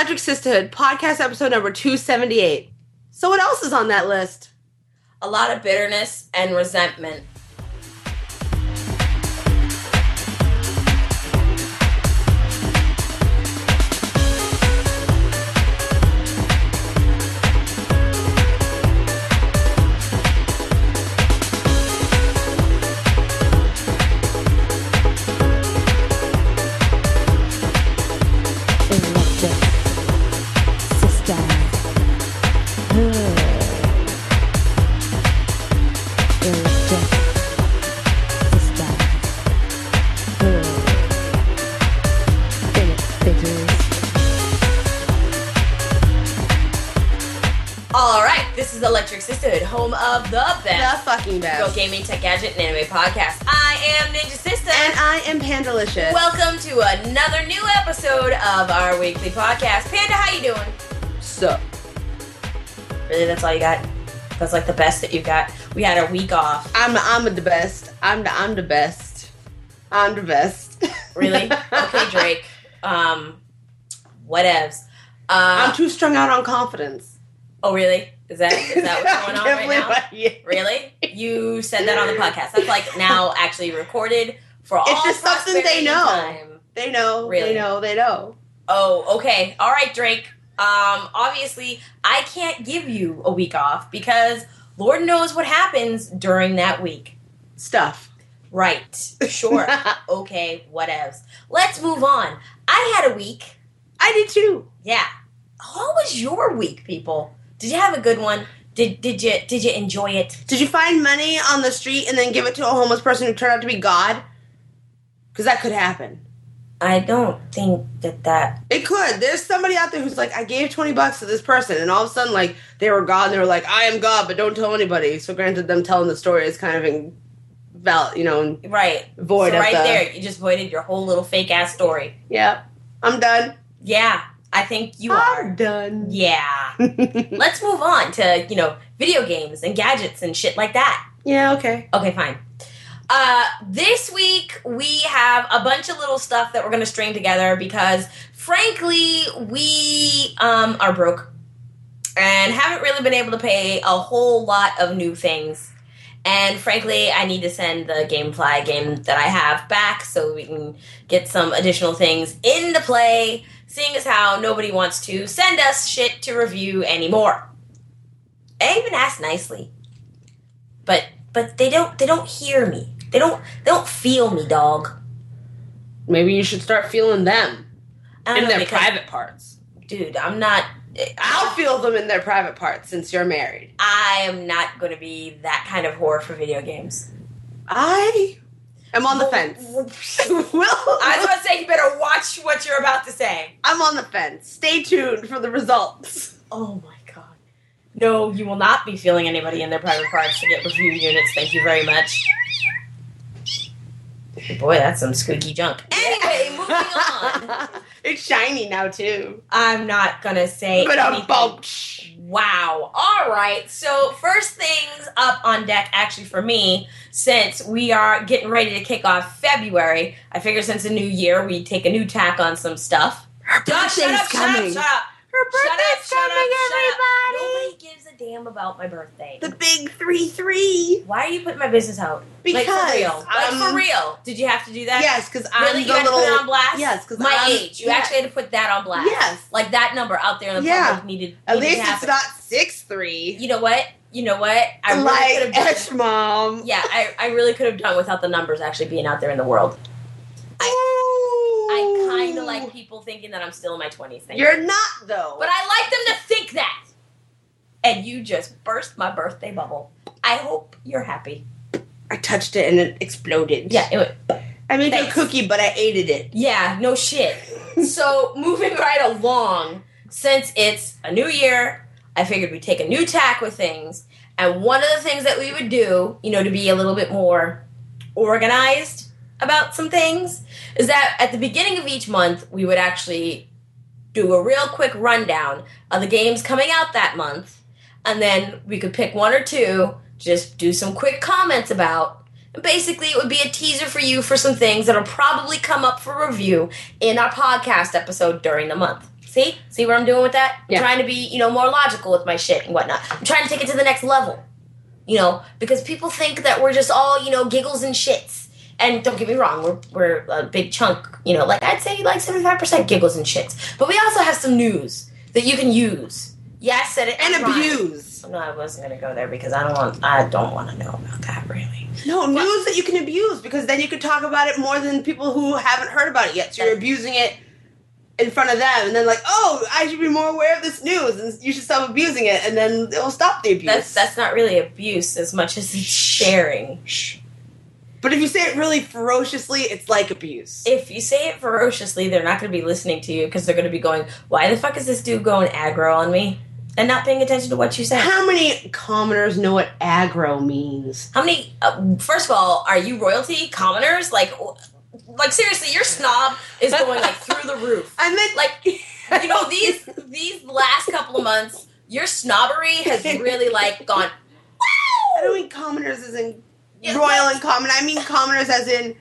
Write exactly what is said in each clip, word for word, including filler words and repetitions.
Electric Sisterhood, podcast episode number two seventy-eight. So what else is on that list? A lot of bitterness and resentment. Electric Sisterhood, home of the best, the fucking best, Go Gaming, Tech Gadget, and Anime podcast. I am Ninja Sister, and I am Pandalicious. Welcome to another new episode of our weekly podcast. Panda, how you doing? So, really, that's all you got? That's like the best that you got. We had a week off. I'm I'm the best. I'm the I'm the best. I'm the best. Really? Okay, Drake. Um, whatevs. Uh, I'm too strung out on confidence. Oh, really? Is that is that what's going on right now? I, Really? You said that on the podcast. That's like now actually recorded for all. It's just something they know. Time. They know. Really? They know. They know. Oh, okay. All right, Drake. Um, obviously, I can't give you a week off because Lord knows what happens during that week. Stuff. Right. Sure. Okay. Whatevs. Let's move on. I had a week. I did too. Yeah. How was your week, people? Did you have a good one? Did did you did you enjoy it? Did you find money on the street and then give it to a homeless person who turned out to be God? Because that could happen. I don't think that that... It could. There's somebody out there who's like, I gave twenty bucks to this person, and all of a sudden, like, they were God, and they were like, I am God, but don't tell anybody. So granted, them telling the story is kind of in, val- you know, right. void so of right the... there, you just voided your whole little fake-ass story. Yeah. I'm done. Yeah. I think you I'm are. I'm done. Yeah. Let's move on to, you know, video games and gadgets and shit like that. Yeah, okay. Okay, fine. Uh, this week, we have a bunch of little stuff that we're going to string together because, frankly, we um, are broke and haven't really been able to pay a whole lot of new things. And, frankly, I need to send the GameFly game that I have back so we can get some additional things into play, seeing as how nobody wants to send us shit to review anymore. I even asked nicely. But but they don't they don't hear me. They don't they don't feel me, dog. Maybe you should start feeling them I don't in know, their because, private parts. Dude, I'm not... I'll feel them in their private parts since you're married. I am not going to be that kind of whore for video games. I am on the fence. Well, I was about to say, you better watch what you're about to say. I'm on the fence. Stay tuned for the results. Oh my god. No, you will not be feeling anybody in their private parts to get review units. Thank you very much. Boy, that's some squeaky junk. Anyway, moving on. It's shiny now, too. I'm not gonna say But I'm anything. bulch. Wow. All right. So first things up on deck, actually for me, since we are getting ready to kick off February, I figure since the new year, we take a new tack on some stuff. Her Duh, shut birthday's up, coming. Shut up, shut up. Her birthday's shut up, coming, shut up, shut up. everybody. Nobody gives a damn about my birthday. The big three three. Why are you putting my business out? Because, like for real. Like um, for real. Did you have to do that? Yes, because I'm Really? the You had little... to put it on blast? Yes, because my I'm... age. You yeah. actually had to put that on blast. Yes. Like that number out there in the Yeah. public needed, At needed least to it's happen. not six three. You know what? You know what? I really like could have Esh done. Mom. Yeah, I, I really could have done without the numbers actually being out there in the world. I, I kind of like people thinking that I'm still in my twenties. You're not, though. But I like them to think that. And you just burst my birthday bubble. I hope you're happy. I touched it and it exploded. Yeah, it would. I made Thanks. a cookie, but I ate it. Yeah, no shit. So, moving right along, since it's a new year, I figured we'd take a new tack with things. And one of the things that we would do, you know, to be a little bit more organized about some things, is that at the beginning of each month, we would actually do a real quick rundown of the games coming out that month. And then we could pick one or two, just do some quick comments about. And basically, it would be a teaser for you for some things that'll probably come up for review in our podcast episode during the month. See? See what I'm doing with that? I'm Yeah. trying to be, you know, more logical with my shit and whatnot. I'm trying to take it to the next level. You know, because people think that we're just all, you know, giggles and shits. And don't get me wrong, we're we're a big chunk, you know, like I'd say like seventy-five percent giggles and shits. But we also have some news that you can use. Yeah, I said it. And I'm right. abuse. No, I wasn't going to go there because I don't want I don't want to know about that, really. No, news that you can abuse, because then you can talk about it more than people who haven't heard about it yet. So you're abusing it in front of them, and then like, oh, I should be more aware of this news, and you should stop abusing it, and then it will stop the abuse. That's that's not really abuse as much as it's sharing. Shh. But if you say it really ferociously, it's like abuse. If you say it ferociously, they're not going to be listening to you because they're going to be going, why the fuck is this dude going aggro on me? And not paying attention to what you say. How many commoners know what aggro means? How many, uh, first of all, are you royalty? Commoners? Like, like seriously, your snob is going like through the roof. I meant like, you know, these these last couple of months, your snobbery has really like gone, I don't mean commoners as in yeah, royal and common. I mean commoners as in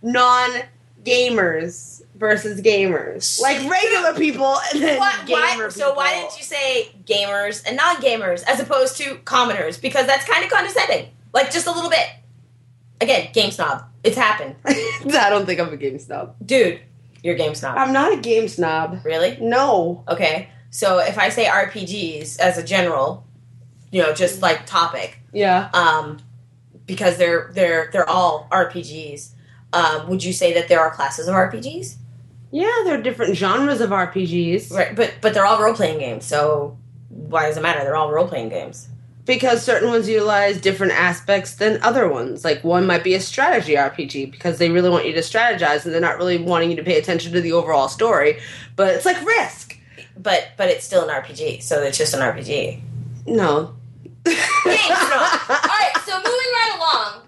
non-gamers versus gamers. Like regular people and then what, gamer why, people. So why didn't you say gamers and non-gamers as opposed to commoners? Because that's kind of condescending. Like, just a little bit. Again, game snob. It's happened. I don't think I'm a game snob. Dude, you're a game snob. I'm not a game snob. Really? No. Okay. So if I say R P Gs as a general, you know, just like topic, Yeah. um, because they're they're they're all R P Gs, um, would you say that there are classes of R P Gs? Yeah, there are different genres of R P Gs. Right, but but they're all role playing games. So why does it matter? They're all role playing games. Because certain ones utilize different aspects than other ones. Like, one might be a strategy R P G because they really want you to strategize and they're not really wanting you to pay attention to the overall story. But it's like Risk. But but it's still an R P G, so it's just an R P G. No. Games, no. Alright, so moving right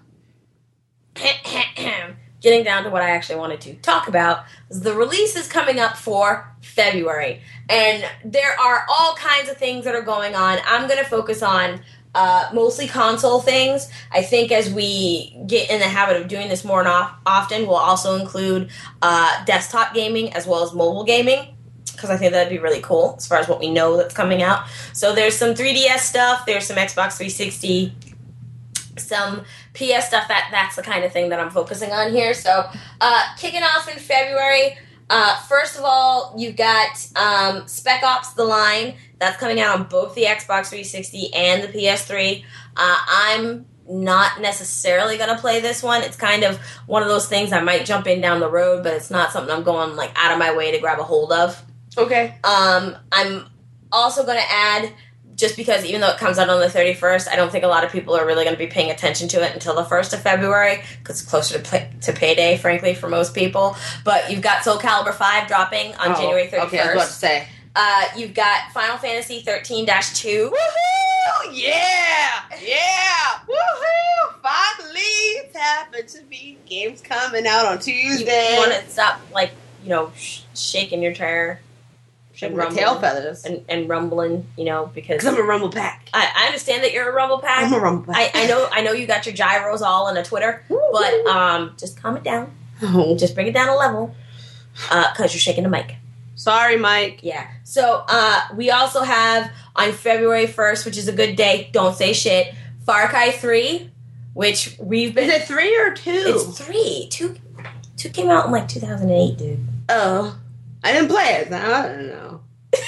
along. Getting down to what I actually wanted to talk about is the release is coming up for February. And there are all kinds of things that are going on. I'm going to focus on uh, mostly console things. I think as we get in the habit of doing this more and off, often, we'll also include uh, desktop gaming as well as mobile gaming, because I think that'd be really cool as far as what we know that's coming out. So there's some three D S stuff, there's some Xbox three sixty, some P S stuff. That that's the kind of thing that I'm focusing on here. So uh, kicking off in February, uh, first of all, you've got um, Spec Ops: The Line. That's coming out on both the Xbox three sixty and the P S three. Uh, I'm not necessarily going to play this one. It's kind of one of those things I might jump in down the road, but it's not something I'm going like out of my way to grab a hold of. Okay. Um, I'm also going to add, just because even though it comes out on the thirty-first, I don't think a lot of people are really going to be paying attention to it until the first of February, because it's closer to, pay- to payday, frankly, for most people. But you've got Soul Calibur five dropping on oh, January thirty-first. Okay, I was about to say. Uh, you've got Final Fantasy thirteen dash two. Woohoo! Yeah! Yeah! Woohoo! Finally, it's happened to be games coming out on Tuesday. You, you want to stop, like, you know, sh- shaking your chair. Shaking my tail feathers. And, and rumbling, you know, because... Because I'm a rumble pack. I, I understand that you're a rumble pack. I'm a rumble pack. I, I know I know you got your gyros all on a Twitter, Woo-hoo. but um, just calm it down. Oh. Just bring it down a level, because uh, you're shaking the mic. Sorry, Mike. Yeah. So uh, we also have on February first, which is a good day, don't say shit, Far Cry three, which we've been... Is it three or two? It's three. Two, two came out in like two thousand eight, dude. Oh. I didn't play it. I don't know.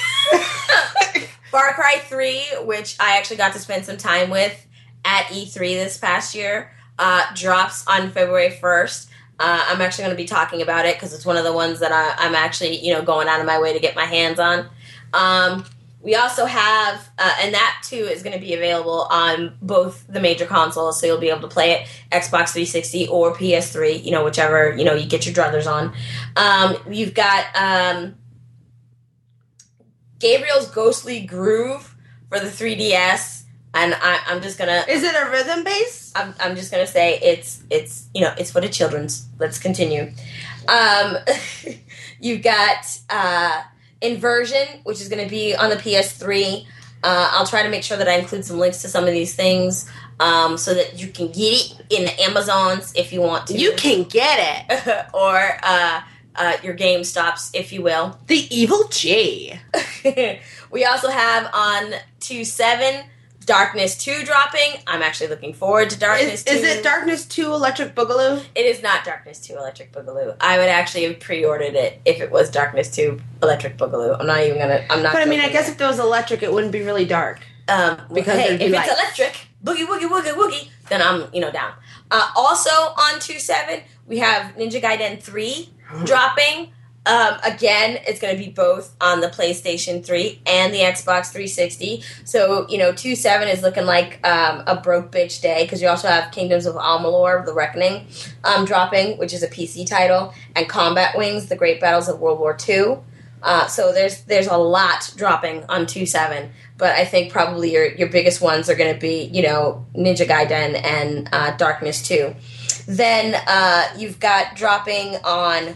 Far Cry three, which I actually got to spend some time with at E three this past year, uh, drops on February first. Uh, I'm actually going to be talking about it because it's one of the ones that I, I'm actually, you know, going out of my way to get my hands on. Um, we also have, uh, and that too is going to be available on both the major consoles, so you'll be able to play it Xbox three sixty or P S three, you know, whichever, you know, you get your druthers on. Um, you've got um, Gabriel's Ghostly Groove for the three D S, and I, I'm just gonna. Is it a rhythm bass? I'm, I'm just gonna say it's it's you know it's for the children's. Let's continue. Um, you've got uh, Inversion, which is going to be on the P S three. Uh, I'll try to make sure that I include some links to some of these things um, so that you can get it in the Amazons if you want to. You can get it. or uh, uh, your game stops, if you will. The Evil J. We also have on two seven Darkness two dropping. I'm actually looking forward to Darkness Is, two. is it Darkness two Electric Boogaloo? It is not Darkness two Electric Boogaloo. I would actually have pre-ordered it if it was Darkness two Electric Boogaloo. I'm not even gonna. I'm not. But I mean, I joking guess there. if it was electric, it wouldn't be really dark. Um, Because hey, there'd be if lights. it's electric, boogie woogie woogie woogie, then I'm you know down. Uh, also on two seven we have Ninja Gaiden three dropping. Um, again, it's going to be both on the PlayStation three and the Xbox three sixty. So you know, two seven is looking like um, a broke bitch day because you also have Kingdoms of Amalur: The Reckoning um, dropping, which is a P C title, and Combat Wings: The Great Battles of World War two. Uh, so there's there's a lot dropping on two seven, but I think probably your your biggest ones are going to be you know Ninja Gaiden and uh, Darkness two. Then uh, you've got dropping on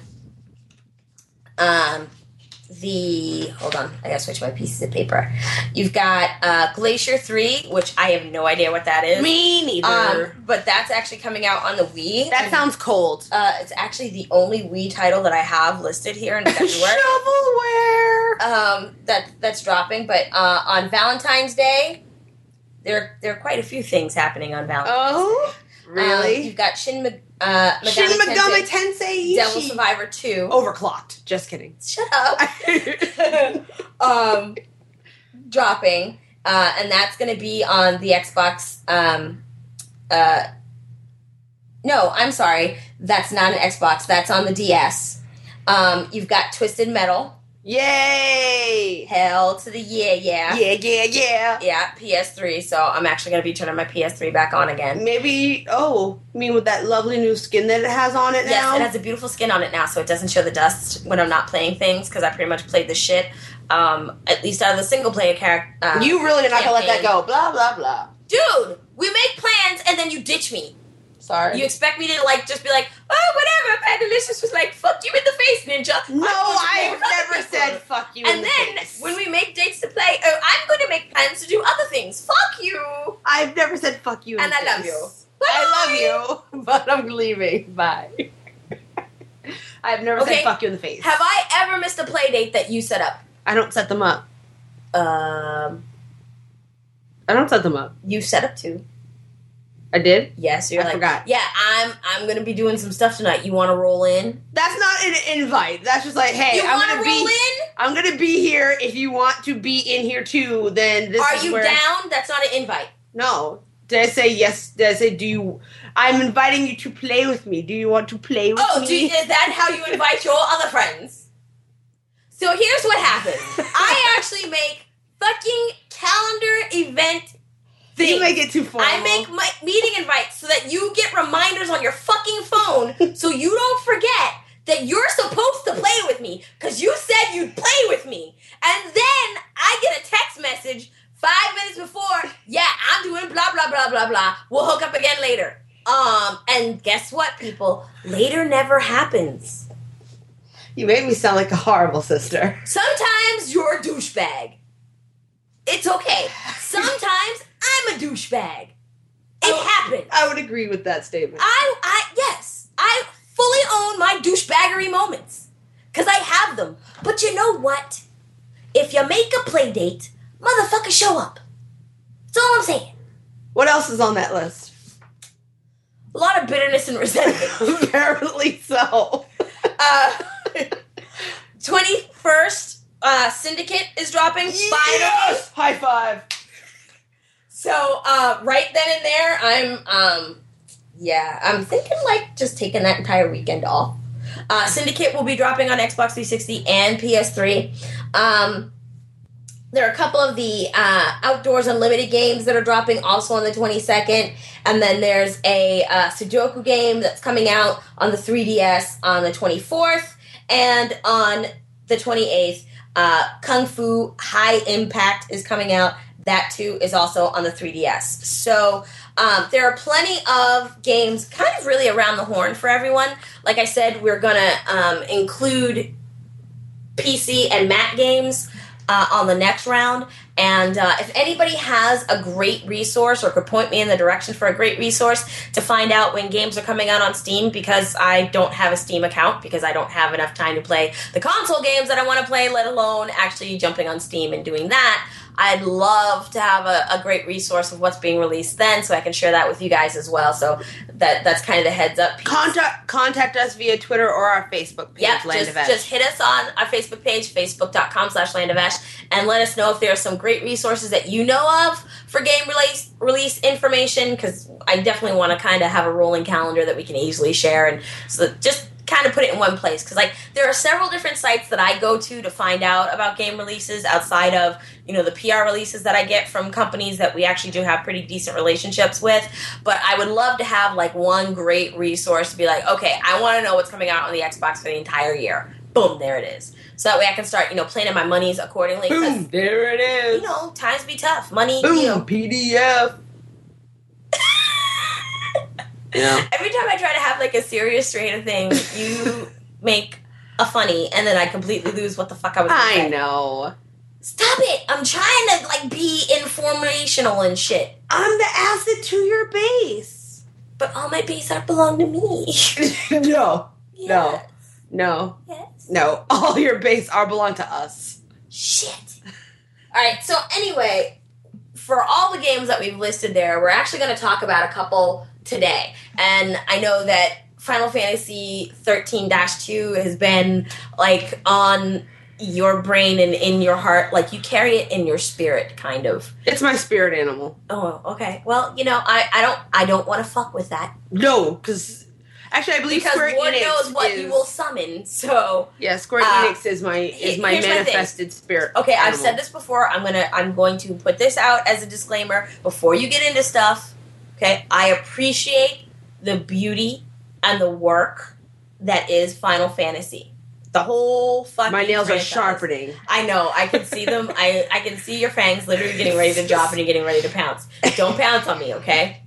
um, the hold on, I gotta switch my pieces of paper. You've got uh, Glacier three, which I have no idea what that is. Me neither. Um, but that's actually coming out on the Wii. that sounds cold. Uh, it's actually the only Wii title that I have listed here in February. Shovelware. um, that that's dropping. But uh, on Valentine's Day, there there are quite a few things happening on Valentine's Oh, Day. really? Um, you've got Shin, Meg- uh, Megami, Shin Megami Tensei, Tensei. Devil Ishi. Survivor two. Overclocked. Just kidding. Shut up. um, dropping, uh, and that's going to be on the Xbox. Um, uh, no, I'm sorry, that's not an Xbox. That's on the D S. Um, you've got Twisted Metal. Yay! Hell to the yeah, yeah, Yeah, yeah, yeah. yeah. P S three. So I'm actually going to be turning my P S three back on again. Maybe, oh, you mean with that lovely new skin that it has on it Yes, now? it has a beautiful skin on it now, so it doesn't show the dust when I'm not playing things because I pretty much played the shit. Um, at least out of the single player character. Uh, You really are not gonna let that campaign. go. Blah, blah, blah. Dude, we make plans and then you ditch me. Sorry. You expect me to like just be like, oh, whatever. Bad Delicious was like, fuck you in the face, Ninja. no, I'm I've going to play with never other said people. fuck you in And the then face. when we make dates to play, oh, I'm going to make plans to do other things. Fuck you. I've never said fuck you in And the I love face. you. I love you, but I'm leaving. Bye. I've never Okay. said fuck you in the face. Have I ever missed a play date that you set up? I don't set them up. Um, I don't set them up. you set up two. I did? Yes, you're I like, forgot. yeah, I'm I'm gonna be doing some stuff tonight. You want to roll in? That's not an invite. That's just like, hey, you I'm want to gonna roll be. in? I'm gonna be here. If you want to be in here too, then this Are is you where. down? That's not an invite. No. Did I say yes? Did I say do you? I'm inviting you to play with me. Do you want to play with Oh, me? do you, is that how you invite your other friends? So here's what happens. I actually make fucking calendar event things. You make it too formal. I make my meeting invites so that you get reminders on your fucking phone so you don't forget that you're supposed to play with me because you said you'd play with me. And then I get a text message five minutes before, yeah, I'm doing blah, blah, blah, blah, blah. We'll hook up again later. Um, and guess what, people? Later never happens. You make me sound like a horrible sister. Sometimes you're a douchebag. It's okay. Sometimes I'm a douchebag. It Oh. happens. I would agree with that statement. I, I, yes, I fully own my douchebaggery moments. Because I have them. But you know what? If you make a play date, motherfucker, show up. That's all I'm saying. What else is on that list? A lot of bitterness and resentment. Apparently so. uh, twenty-first, uh, Syndicate is dropping. Finally. Yes! High five. So, uh, right then and there, I'm, um, yeah, I'm thinking, like, just taking that entire weekend off. Uh, Syndicate will be dropping on Xbox three sixty and P S three. Um, there are a couple of the uh, Outdoors Unlimited games that are dropping also on the twenty-second. And then there's a uh, Sudoku game that's coming out on the three D S on the twenty-fourth. And on the twenty-eighth, uh, Kung Fu High Impact is coming out. That, too, is also on the three D S. So um, there are plenty of games kind of really around the horn for everyone. Like I said, we're going to um, include P C and Mac games uh, on the next round. And uh, if anybody has a great resource or could point me in the direction for a great resource to find out when games are coming out on Steam, because I don't have a Steam account, because I don't have enough time to play the console games that I want to play, let alone actually jumping on Steam and doing that, I'd love to have a, a great resource of what's being released then, so I can share that with you guys as well. So that that's kind of the heads up piece. Contact contact us via Twitter or our Facebook page, Yeah, Land just, of Esh. just hit us on our Facebook page, facebook.com slash Land of Esh, and let us know if there are some great resources that you know of for game release release information, because I definitely want to kind of have a rolling calendar that we can easily share, and so just kind of put it in one place, because like there are several different sites that I go to to find out about game releases outside of, you know, the P R releases that I get from companies that we actually do have pretty decent relationships with. But I would love to have like one great resource to be like, okay, I want to know what's coming out on the Xbox for the entire year. Boom, there it is. So that way I can start, you know, planning my monies accordingly. Boom, there it is. You know, times be tough. Money, Boom, you know. P D F. Yeah. Every time I try to have like a serious strain of thing, you make a funny, and then I completely lose what the fuck I was gonna I say. know. Stop it! I'm trying to like be informational and shit. I'm the acid to your base. But all my base art belong to me. no. Yes. No. No. Yes. No. All your base are belong to us. Shit. Alright, so anyway, for all the games that we've listed there, we're actually going to talk about a couple today. And I know that Final Fantasy thirteen dash two has been, like, on your brain and in your heart. Like, you carry it in your spirit, kind of. It's my spirit animal. Oh, okay. Well, you know, I, I don't I don't want to fuck with that. No, because... Actually, I believe Because Square Lord Enix knows what is, you will summon, so... Yeah, Square Uh, Enix is my is my here's my manifested spirit. Okay, animal. I've said this before. I'm gonna I'm going to put this out as a disclaimer before you get into stuff. Okay, I appreciate the beauty and the work that is Final Fantasy. The whole fucking My nails franchise. are sharpening. I know. I can see them. I I can see your fangs literally getting ready to drop and you're getting ready to pounce. Don't pounce on me, okay?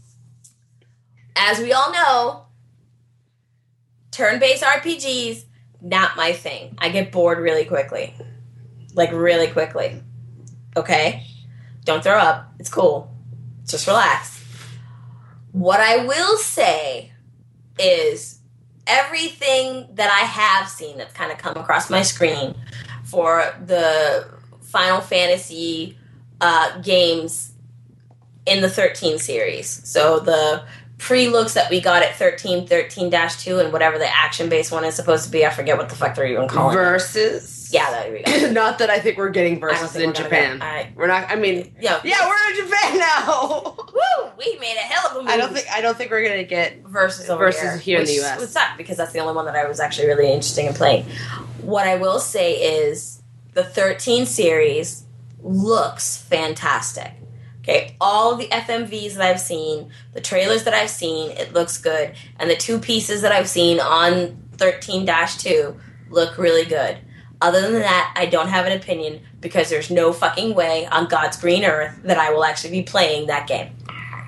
As we all know, turn-based R P Gs, not my thing. I get bored really quickly. Like, really quickly. Okay? Don't throw up. It's cool. Just relax. What I will say is everything that I have seen that's kind of come across my screen for the Final Fantasy uh, games in the thirteen series. So the pre-looks that we got at thirteen, thirteen dash two, and whatever the action-based one is supposed to be. I forget what the fuck they're even calling it. Versus. Yeah, there we go. Not that I think we're getting I don't versus think in we're gonna Japan. go. I- We're not. I mean, Yeah, yeah, we're in Japan now. Woo! We made a hell of a move. I don't think. I don't think we're gonna get. versus over versus here, here in which the U S. would suck because that's the only one that I was actually really interested in playing. What I will say is the thirteen series looks fantastic. Okay, all of the F M Vs that I've seen, the trailers that I've seen, it looks good, and the two pieces that I've seen on thirteen dash two look really good. Other than that, I don't have an opinion because there's no fucking way on God's green earth that I will actually be playing that game.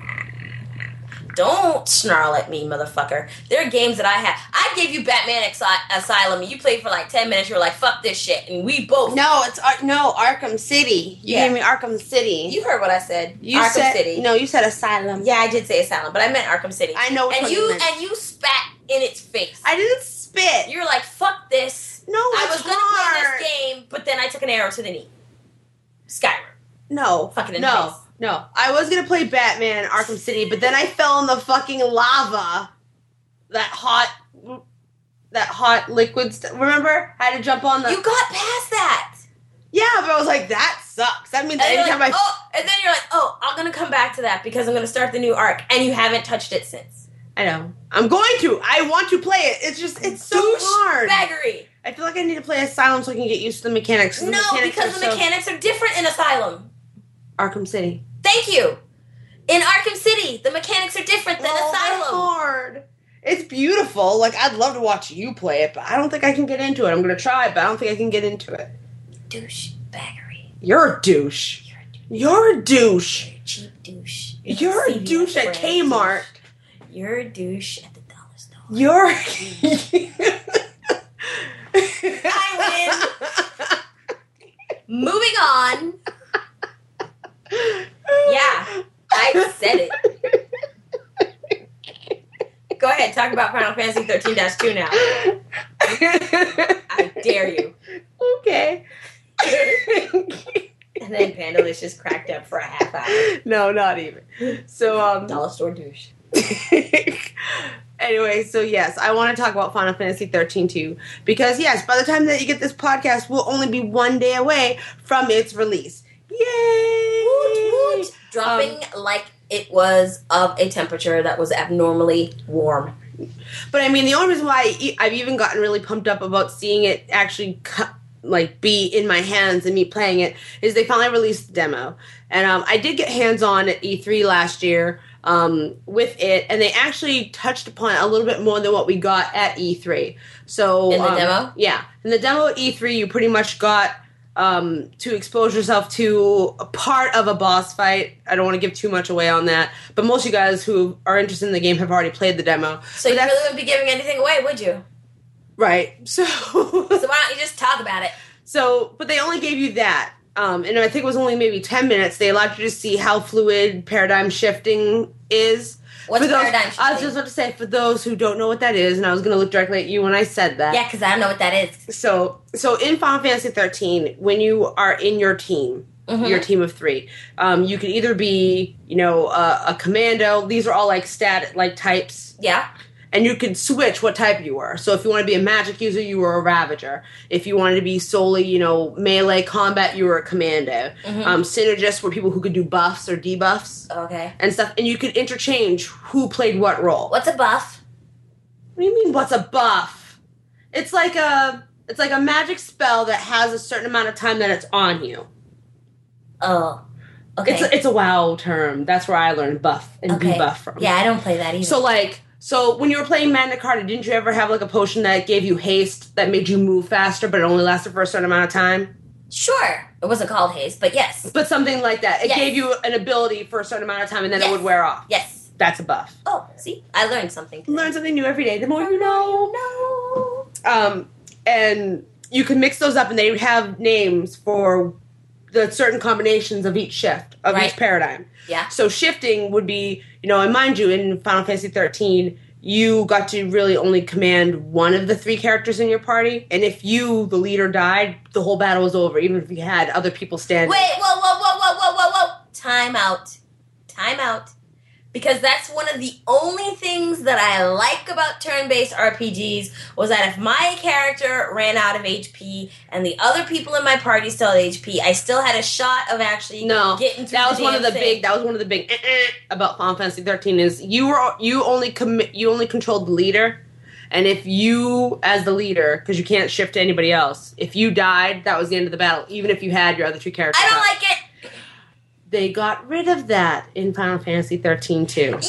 Don't snarl at me, motherfucker. There are games that I have. I gave you Batman Exi- Asylum, and you played for like ten minutes. You were like, "Fuck this shit," and we both. No, it's Ar- no Arkham City. You Yeah. gave me Arkham City. You heard what I said. You Arkham said City. no. You said Asylum. Yeah, I did say Asylum, but I meant Arkham City. I know which and one you you meant. and you spat in its face. I didn't spit. You were like, "Fuck this." No, I it's was gonna hard. play this game, but then I took an arrow to the knee. Skyrim. No, Fucking in the no, face. no. I was gonna play Batman Arkham City, but then I fell in the fucking lava. That hot, that hot liquid. St- Remember, I had to jump on the. You got past that. Yeah, but I was like, that sucks. That means And, you're anytime like, I. oh, and then you're like, oh, I'm gonna come back to that because I'm gonna start the new arc, and you haven't touched it since. I know. I'm going to. I want to play it. It's just, it's so Douche hard. baggery. I feel like I need to play Asylum so I can get used to the mechanics. The No, mechanics because are the so- mechanics are different in Asylum. Arkham City. Thank you. In Arkham City, the mechanics are different than Oh, they're Asylum. hard. It's beautiful. Like, I'd love to watch you play it, but I don't think I can get into it. I'm going to try, but I don't think I can get into it. Douche baggery. You're a douche. You're You're a douche. a douche. You're a cheap douche. You're a C V S douche at brand Kmart. douche. You're a douche at the dollar store. You're. I Moving on. Yeah, I said it. Go ahead, talk about Final Fantasy thirteen dash two now. I dare you. Okay. And then Pandalicious just cracked up for a half hour. No, not even. So, um... Dollar store douche. Anyway, so yes, I want to talk about Final Fantasy thirteen too. Because, yes, by the time that you get this podcast, we'll only be one day away from its release. Yay! Woot, woot. Dropping um, like it was of a temperature that was abnormally warm. But, I mean, the only reason why I've even gotten really pumped up about seeing it actually cut like be in my hands and me playing it is they finally released the demo, and um, I did get hands on at E three last year um, with it, and they actually touched upon it a little bit more than what we got at E three. So in the um, demo, yeah, in the demo at E three, you pretty much got um, to expose yourself to a part of a boss fight. I don't want to give too much away on that, but most of you guys who are interested in the game have already played the demo. So but you really wouldn't be giving anything away, would you? Right. So, so why don't you just talk about it? So, but they only gave you that. Um, and I think it was only maybe ten minutes. They allowed you to see how fluid paradigm shifting is. What's for those, paradigm shifting? I was just about to say, for those who don't know what that is, and I was going to look directly at you when I said that. Yeah, because I don't know what that is. So, so in Final Fantasy thirteen, when you are in your team, mm-hmm. your team of three, um, you can either be, you know, a, a commando. These are all like stat, like types. Yeah. And you could switch what type you were. So if you want to be a magic user, you were a Ravager. If you wanted to be solely, you know, melee combat, you were a Commando. Mm-hmm. Um, synergists were people who could do buffs or debuffs. Okay. And stuff. And you could interchange who played what role. What's a buff? What do you mean, what's a buff? It's like a, it's like a magic spell that has a certain amount of time that it's on you. Oh. Okay. It's a, it's a WoW term. That's where I learned buff and okay. debuff from. Yeah, I don't play that either. So, like... So, when you were playing Magna Carta, didn't you ever have, like, a potion that gave you haste that made you move faster, but it only lasted for a certain amount of time? Sure. It wasn't called haste, but yes. But something like that. It yes. gave you an ability for a certain amount of time, and then yes. it would wear off. Yes. That's a buff. Oh, see? I learned something today. Learn something new every day. The more you know. know. Um, and you can mix those up, and they would have names for the certain combinations of each shift, of right. each paradigm. Yeah. So shifting would be, you know, and mind you, in Final Fantasy thirteen, you got to really only command one of the three characters in your party. And if you, the leader, died, the whole battle was over, even if you had other people standing. Wait, whoa, whoa, whoa, whoa, whoa, whoa, whoa. Time out. Time out. Because that's one of the only things that I like about turn-based R P Gs was that if my character ran out of H P and the other people in my party still had H P, I still had a shot of actually no, getting through that was the one of the thing. big. That was one of the big eh-eh about Final Fantasy thirteen is you were you only commit you only controlled the leader, and if you as the leader, because you can't shift to anybody else, if you died, that was the end of the battle. Even if you had your other two characters. I don't up. like it. They got rid of that in Final Fantasy thirteen too.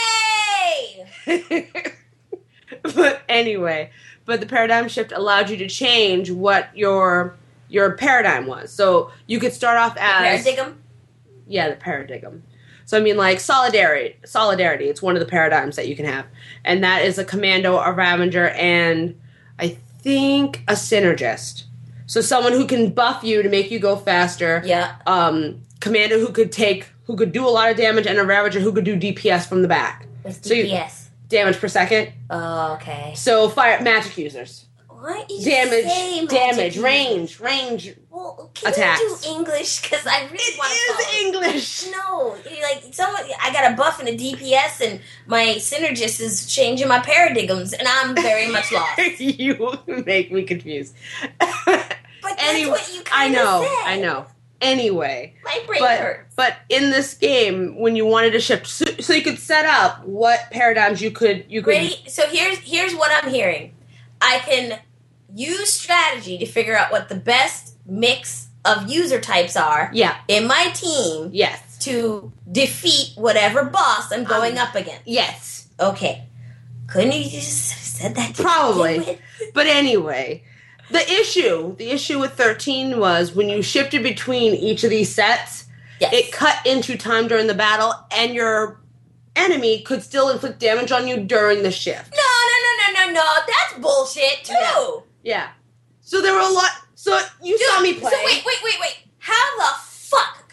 Yay! But anyway, but the paradigm shift allowed you to change what your your paradigm was. So you could start off as the paradigm? Yeah, the paradigm. So I mean, like solidarity. Solidarity. It's one of the paradigms that you can have, and that is a commando, a Ravager, and I think a synergist. So someone who can buff you to make you go faster. Yeah. Um. Commander who could take, who could do a lot of damage, and a Ravager who could do D P S from the back. What's so D P S? You, damage per second. Oh, okay. So fire magic users. What you damage, say, damage, magic range, range. Well, can attacks. you do English? Because I really want to. It is English. No, like someone. I got a buff and a D P S, and my synergist is changing my paradigms, and I'm very much lost. You make me confused. But that's anyway, what you I kind know, of said. I know. Anyway, my brain but, hurts. But in this game, when you wanted to shift, so, so you could set up what paradigms you could you could. Ready? So here's here's what I'm hearing. I can use strategy to figure out what the best mix of user types are. Yeah. In my team. Yes. To defeat whatever boss I'm going um, up against. Yes. Okay. Couldn't you just have said that? To Probably. But anyway. The issue, the issue with thirteen was when you shifted between each of these sets, yes. It cut into time during the battle, and your enemy could still inflict damage on you during the shift. No, no, no, no, no, no. That's bullshit, too. Yeah. yeah. So there were a lot... So you Dude, saw me play. So wait, wait, wait, wait. How the fuck... Because let's face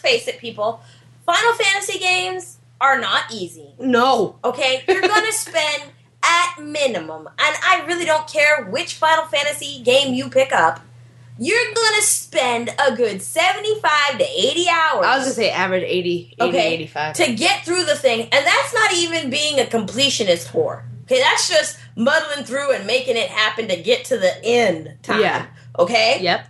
face it, people. Final Fantasy games are not easy. No. Okay? You're going to spend at minimum, and I really don't care which Final Fantasy game you pick up, you're going to spend a good seventy-five to eighty hours. I was going to say average eighty, eighty, okay, eighty-five. To get through the thing, and that's not even being a completionist whore. Okay, that's just muddling through and making it happen to get to the end time. Yeah. Okay? Yep.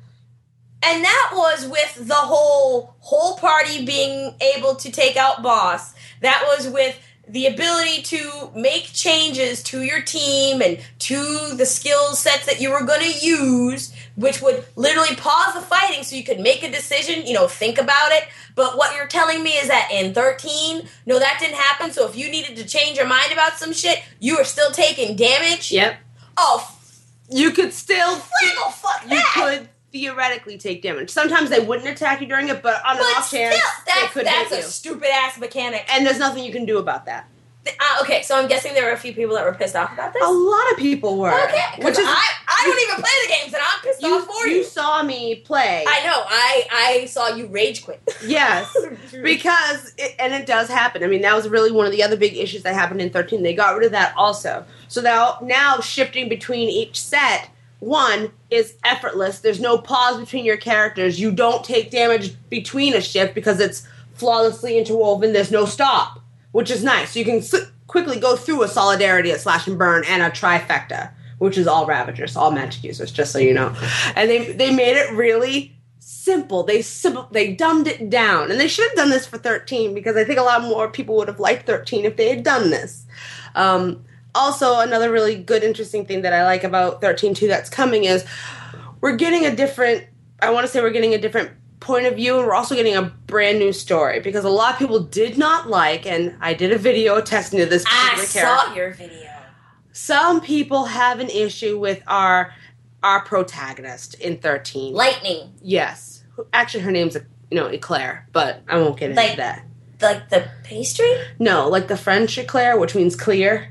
And that was with the whole whole party being able to take out boss. That was with the ability to make changes to your team and to the skill sets that you were going to use, which would literally pause the fighting so you could make a decision, you know, think about it. But what you're telling me is that in thirteen, no, that didn't happen. So if you needed to change your mind about some shit, you were still taking damage? Yep. Oh, you could still... Flaggle, fuck You that! could theoretically take damage. Sometimes they wouldn't attack you during it, but on an But off chance, still, they that's, could that's hit a you. stupid-ass mechanic. And there's nothing you can do about that. Uh, okay, so I'm guessing there were a few people that were pissed off about this. A lot of people were. Okay, Which is, I, I don't even play the games, and I'm pissed you, off for you. you saw me play. I know. I I saw you rage quit. Yes, because it, and it does happen. I mean, that was really one of the other big issues that happened in thirteen. They got rid of that also. So now now shifting between each set, one is effortless. There's no pause between your characters. You don't take damage between a shift because it's flawlessly interwoven. There's no stop, which is nice. So you can s- quickly go through a Solidarity, a Slash and Burn, and a Trifecta, which is all Ravagers, all magic users, just so you know. And they they made it really simple. They simple, they dumbed it down. And they should have done this for thirteen, because I think a lot more people would have liked thirteen if they had done this. Um, also, another really good, interesting thing that I like about thirteen too that's coming is we're getting a different, I want to say we're getting a different point of view, and we're also getting a brand new story, because a lot of people did not like, and I did a video testing to this particular I character. saw your video. Some people have an issue with our our protagonist in thirteen. Lightning. Yes. Actually, her name's, you know, Eclair, but I won't get into Like- that. Like the pastry? No, like the French Eclair, which means clear.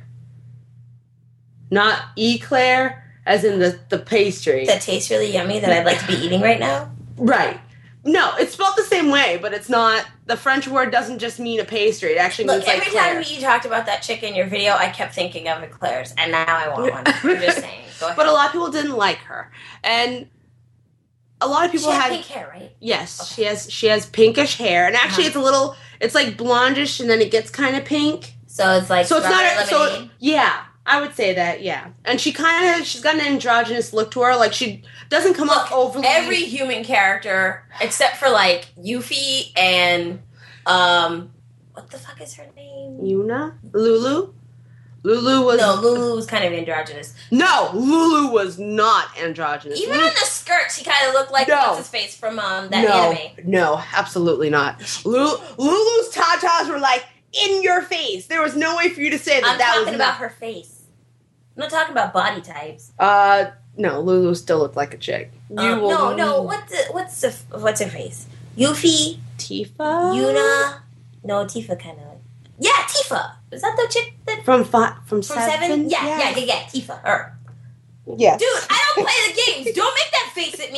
Not Eclair, as in the, the pastry. That tastes really yummy that I'd like to be eating right now? Right. No, it's spelled the same way, but it's not. The French word doesn't just mean a pastry. It actually Look, means like every Claire. time you talked about that chick in your video, I kept thinking of Eclairs, and now I want one. I'm just saying. Go ahead. But a lot of people didn't like her, and a lot of people she had had pink hair, right? yes, Okay. she has she has pinkish hair, and actually Uh-huh. it's a little it's like blondish, and then it gets kind of pink. So it's like So it's not a, strawberry so lemonade. yeah, I would say that yeah, and she kind of she's got an androgynous look to her, like she doesn't come Look, off overly. every human character, except for like Yuffie and um, what the fuck is her name? Yuna, Lulu, Lulu was No, Lulu was kind of androgynous. no, Lulu was not androgynous. Even Lulu- on the skirt, she kind of looked like No. what's his face from um, that no, anime. no, absolutely not. Lulu, Lulu's tatas were like in your face. There was no way for you to say that I'm that was talking not- about her face. I'm not talking about body types. Uh, no, Lulu still looked like a chick. You Um, will no, no. What's the, what's the, what's her face? Yuffie, Tifa? Yuna. No, Tifa kind of. Yeah, Tifa. Is that the chick that From fi- from, from Seven? seven? Yeah, yeah, yeah, yeah. Tifa. Her. Yeah. Dude, I don't play the games. Don't make that face at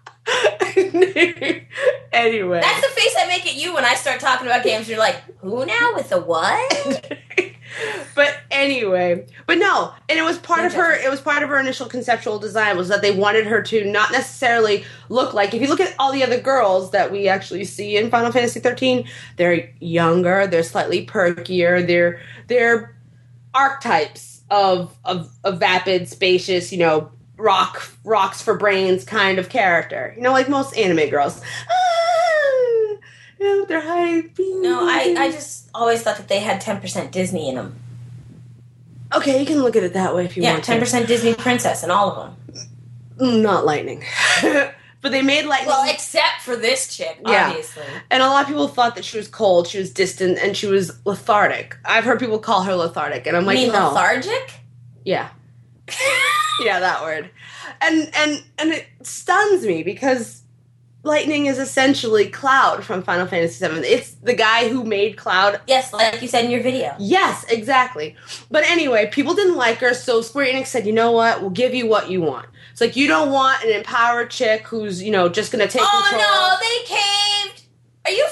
me. Anyway. That's the face I make at you when I start talking about games. You're like, who now with the what? But anyway, but no, and it was part No of her. judgment. It was part of her initial conceptual design was that they wanted her to not necessarily look like. If you look at all the other girls that we actually see in Final Fantasy thirteen, they're younger, they're slightly perkier, they're they're archetypes of of a vapid, spacious, you know, rock rocks for brains kind of character. You know, like most anime girls. Ah, you know, they're high. No, I, I just always thought that they had ten percent Disney in them. Okay, you can look at it that way if you Yeah, want to. ten percent Disney princess in all of them. Not Lightning. But they made Lightning. Well, except for this chick, Yeah. obviously. And a lot of people thought that she was cold, she was distant, and she was lethargic. I've heard people call her lethargic, and I'm You like, mean no. lethargic? Yeah. Yeah, that word. And and and it stuns me because Lightning is essentially Cloud from Final Fantasy seven. It's the guy who made Cloud. Yes, like you said in your video. Yes, exactly. But anyway, people didn't like her, so Square Enix said, you know what? We'll give you what you want. It's like, you don't want an empowered chick who's, you know, just going to take Oh control. no, they caved. Are you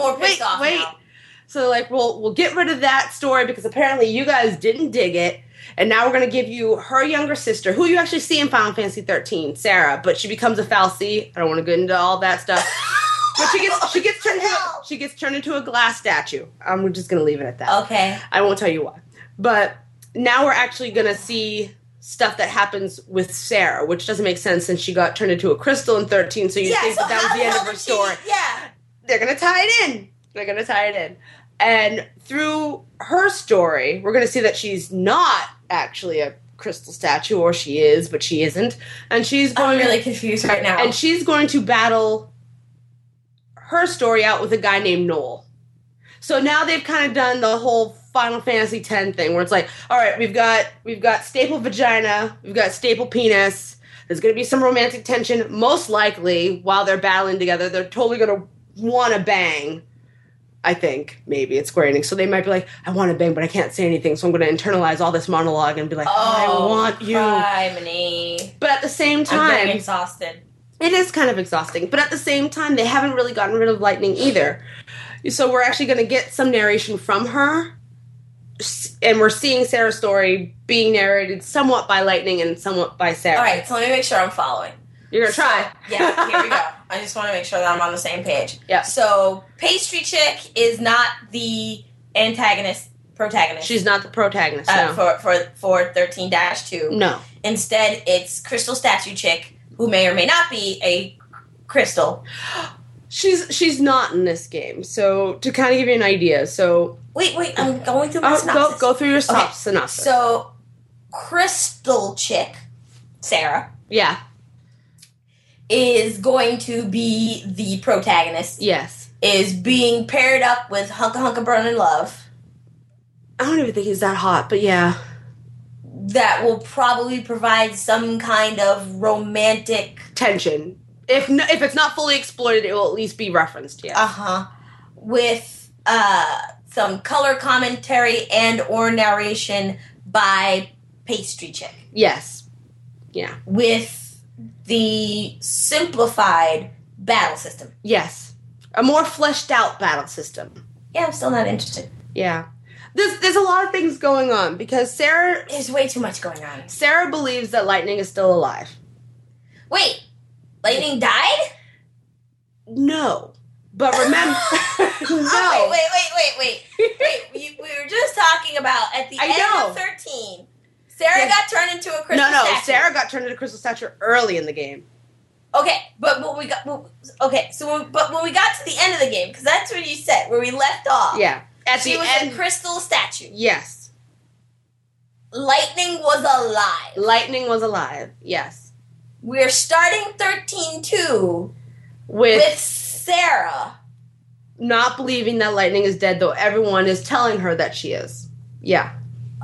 more pissed wait, off wait. now. So, like, we'll we'll get rid of that story because apparently you guys didn't dig it, and now we're gonna give you her younger sister, who you actually see in Final Fantasy thirteen, Sarah, but she becomes a Fal'Cie. I don't want to get into all that stuff, but she gets she gets turned into she gets turned into a glass statue. I'm just gonna leave it at that. Okay. I won't tell you why, but now we're actually gonna see stuff that happens with Sarah, which doesn't make sense since she got turned into a crystal in thirteen. So you Yeah, think so that that was how the end hell of her did she- story? Yeah. They're gonna tie it in. They're gonna tie it in. And through her story, we're going to see that she's not actually a crystal statue, or she is, but she isn't. And she's going I'm really confused right now. and she's going to battle her story out with a guy named Noel. So now they've kind of done the whole Final Fantasy X thing, where it's like, all right, we've got we've got staple vagina, we've got staple penis. There's going to be some romantic tension, most likely while they're battling together. They're totally going to want to bang. I think, maybe, it's Square Enix. So they might be like, I want to bang, but I can't say anything, so I'm going to internalize all this monologue and be like, oh, I want you. criminy. But at the same I'm time, getting exhausted. it is kind of exhausting. But at the same time, they haven't really gotten rid of Lightning either. So we're actually going to get some narration from her, and we're seeing Sarah's story being narrated somewhat by Lightning and somewhat by Sarah. All right, so let me make sure I'm following. You're going to try. So, yeah, here we go. I just want to make sure that I'm on the same page. Yeah. So, Pastry Chick is not the antagonist, protagonist. She's not the protagonist, uh, no. for, for, for thirteen dash two. No. Instead, it's Crystal Statue Chick, who may or may not be a crystal. She's she's not in this game. So, to kind of give you an idea, so... Wait, wait, I'm going through my Oh, synopsis. go, go through your Okay, okay. synopsis. So, Crystal Chick, Sarah, Yeah. is going to be the protagonist. Yes. Is being paired up with Hunka Hunka Burnin' Love. I don't even think he's that hot, but yeah. That will probably provide some kind of romantic... Tension. If no, if it's not fully exploited, it will at least be referenced, yes. Uh-huh. With uh, some color commentary and or narration by Pastry Chick. Yes. Yeah. With the simplified battle system. Yes. A more fleshed out battle system. Yeah, I'm still not interested. Yeah. There's there's a lot of things going on because Sarah There's way too much going on. Sarah believes that Lightning is still alive. Wait, Lightning died? No. But remember no. Oh, wait, wait, wait, wait, wait. Wait, we, we were just talking about at the I end know. of thirteen, Sarah Yeah. got turned into a crystal No, no. statue. Sarah got turned into crystal statue early in the game. Okay, but when we got well, okay, so when, but when we got to the end of the game, because that's what you said, where we left off. Yeah. At she the was end a crystal statue. Yes. Lightning was alive. Lightning was alive. Yes. We're starting thirteen two With, with Sarah. not believing that Lightning is dead, though everyone is telling her that she is. Yeah.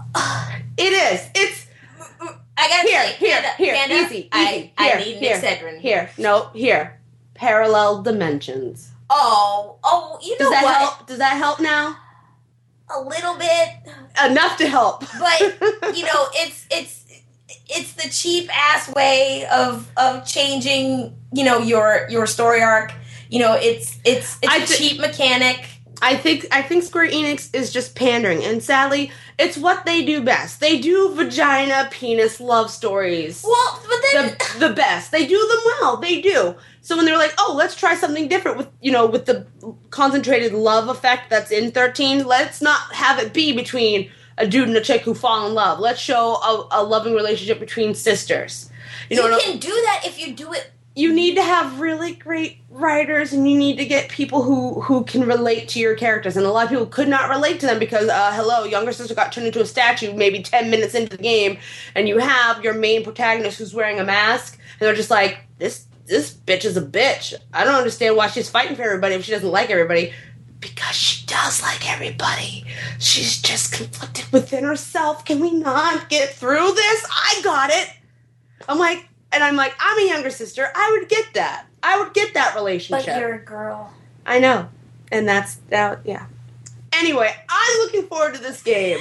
It is. It's I gotta here, say, here, Panda, here, Panda, easy, easy. I, Here, I need here, Excedrin. here. No, here. Parallel dimensions. Oh, oh, you know Does that what? help? Does that help now? A little bit, Enough to help. but you know, it's it's it's the cheap ass way of of changing, you know, your your story arc. You know, it's it's it's I a thi- cheap mechanic. I think I think Square Enix is just pandering, and sadly, it's what they do best. They do vagina, penis, love stories. Well, but then the, the best. They do them well. They do. So when they're like, oh, let's try something different with, you know, with the concentrated love effect that's in thirteen, let's not have it be between a dude and a chick who fall in love. Let's show a, a loving relationship between sisters. You you, know, can do that if you do it. you need to have really great writers, and you need to get people who, who can relate to your characters. And a lot of people could not relate to them because, uh, hello, younger sister got turned into a statue maybe ten minutes into the game, and you have your main protagonist who's wearing a mask, and they're just like, this this bitch is a bitch. I don't understand why she's fighting for everybody if she doesn't like everybody. Because she does like everybody. She's just conflicted within herself. Can we not get through this? I got it. I'm like, and I'm like, I'm a younger sister. I would get that. I would get that relationship. But you're a girl. I know. And that's, that. yeah. Anyway, I'm looking forward to this game.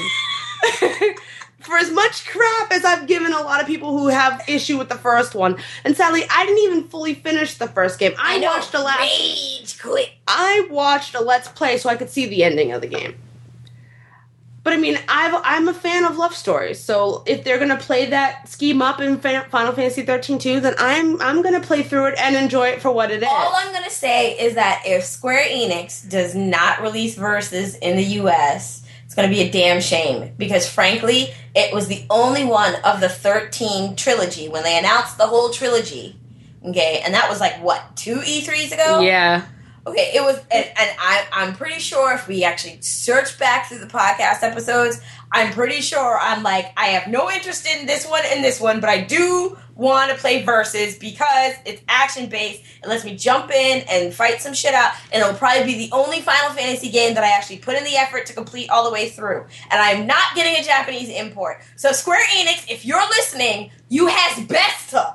For as much crap as I've given a lot of people who have issue with the first one, and sadly, I didn't even fully finish the first game. I, I know, watched the last. rage quit. I watched a Let's Play so I could see the ending of the game. But I mean, I've, I'm a fan of love stories, so if they're gonna play that scheme up in Final Fantasy thirteen too, then I'm I'm gonna play through it and enjoy it for what it is. All I'm gonna say is that if Square Enix does not release Versus in the U S, it's gonna be a damn shame, because frankly, it was the only one of the thirteen trilogy when they announced the whole trilogy. Okay, and that was like what, two E threes ago? Yeah. Okay, it was, and, and I, I'm pretty sure if we actually search back through the podcast episodes, I'm pretty sure I'm like, I have no interest in this one and this one, but I do want to play Versus because it's action-based. It lets me jump in and fight some shit out, and it'll probably be the only Final Fantasy game that I actually put in the effort to complete all the way through. And I'm not getting a Japanese import. So Square Enix, if you're listening, you has besta.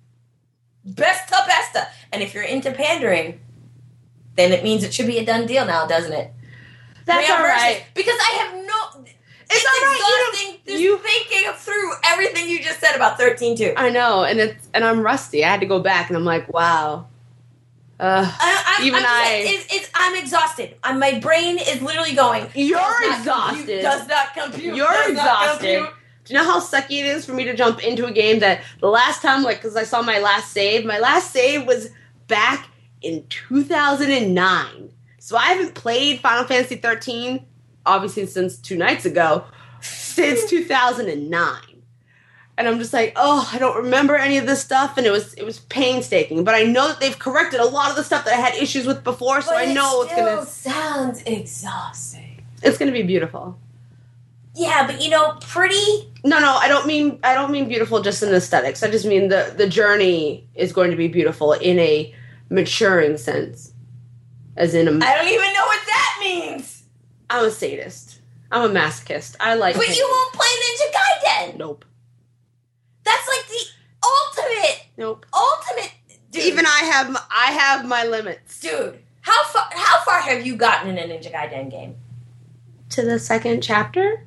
Besta besta. And if you're into pandering, then it means it should be a done deal now, doesn't it? That's all right. Because I have no... It's, it's all right. exhausting You, you, just thinking through everything you just said about thirteen too. I know, and it's and I'm rusty. I had to go back, and I'm like, wow. Uh, I, I'm, even I'm I... Saying, it's, it's, I'm exhausted. I'm, my brain is literally going... You're does exhausted. Not compute, does not compute. You're does exhausted. Not Do you know how sucky it is for me to jump into a game that the last time, like, because I saw my last save, my last save was back in two thousand nine. So I haven't played Final Fantasy thirteen, obviously since two nights ago, since two thousand nine. And I'm just like, oh, I don't remember any of this stuff, and it was it was painstaking. But I know that they've corrected a lot of the stuff that I had issues with before, so but I know it it's gonna sounds exhausting. It's gonna be beautiful. Yeah, but you know, pretty. No, no, I don't mean I don't mean beautiful just in aesthetics. I just mean the the journey is going to be beautiful in a maturing sense. As in a... I don't even know what that means. I'm a sadist. I'm a masochist. I like... But pain. you won't play Ninja Gaiden. Nope. That's like the ultimate. Nope. Ultimate. Dude. Even I have I have my limits. Dude, how far how far have you gotten in a Ninja Gaiden game? To the second chapter?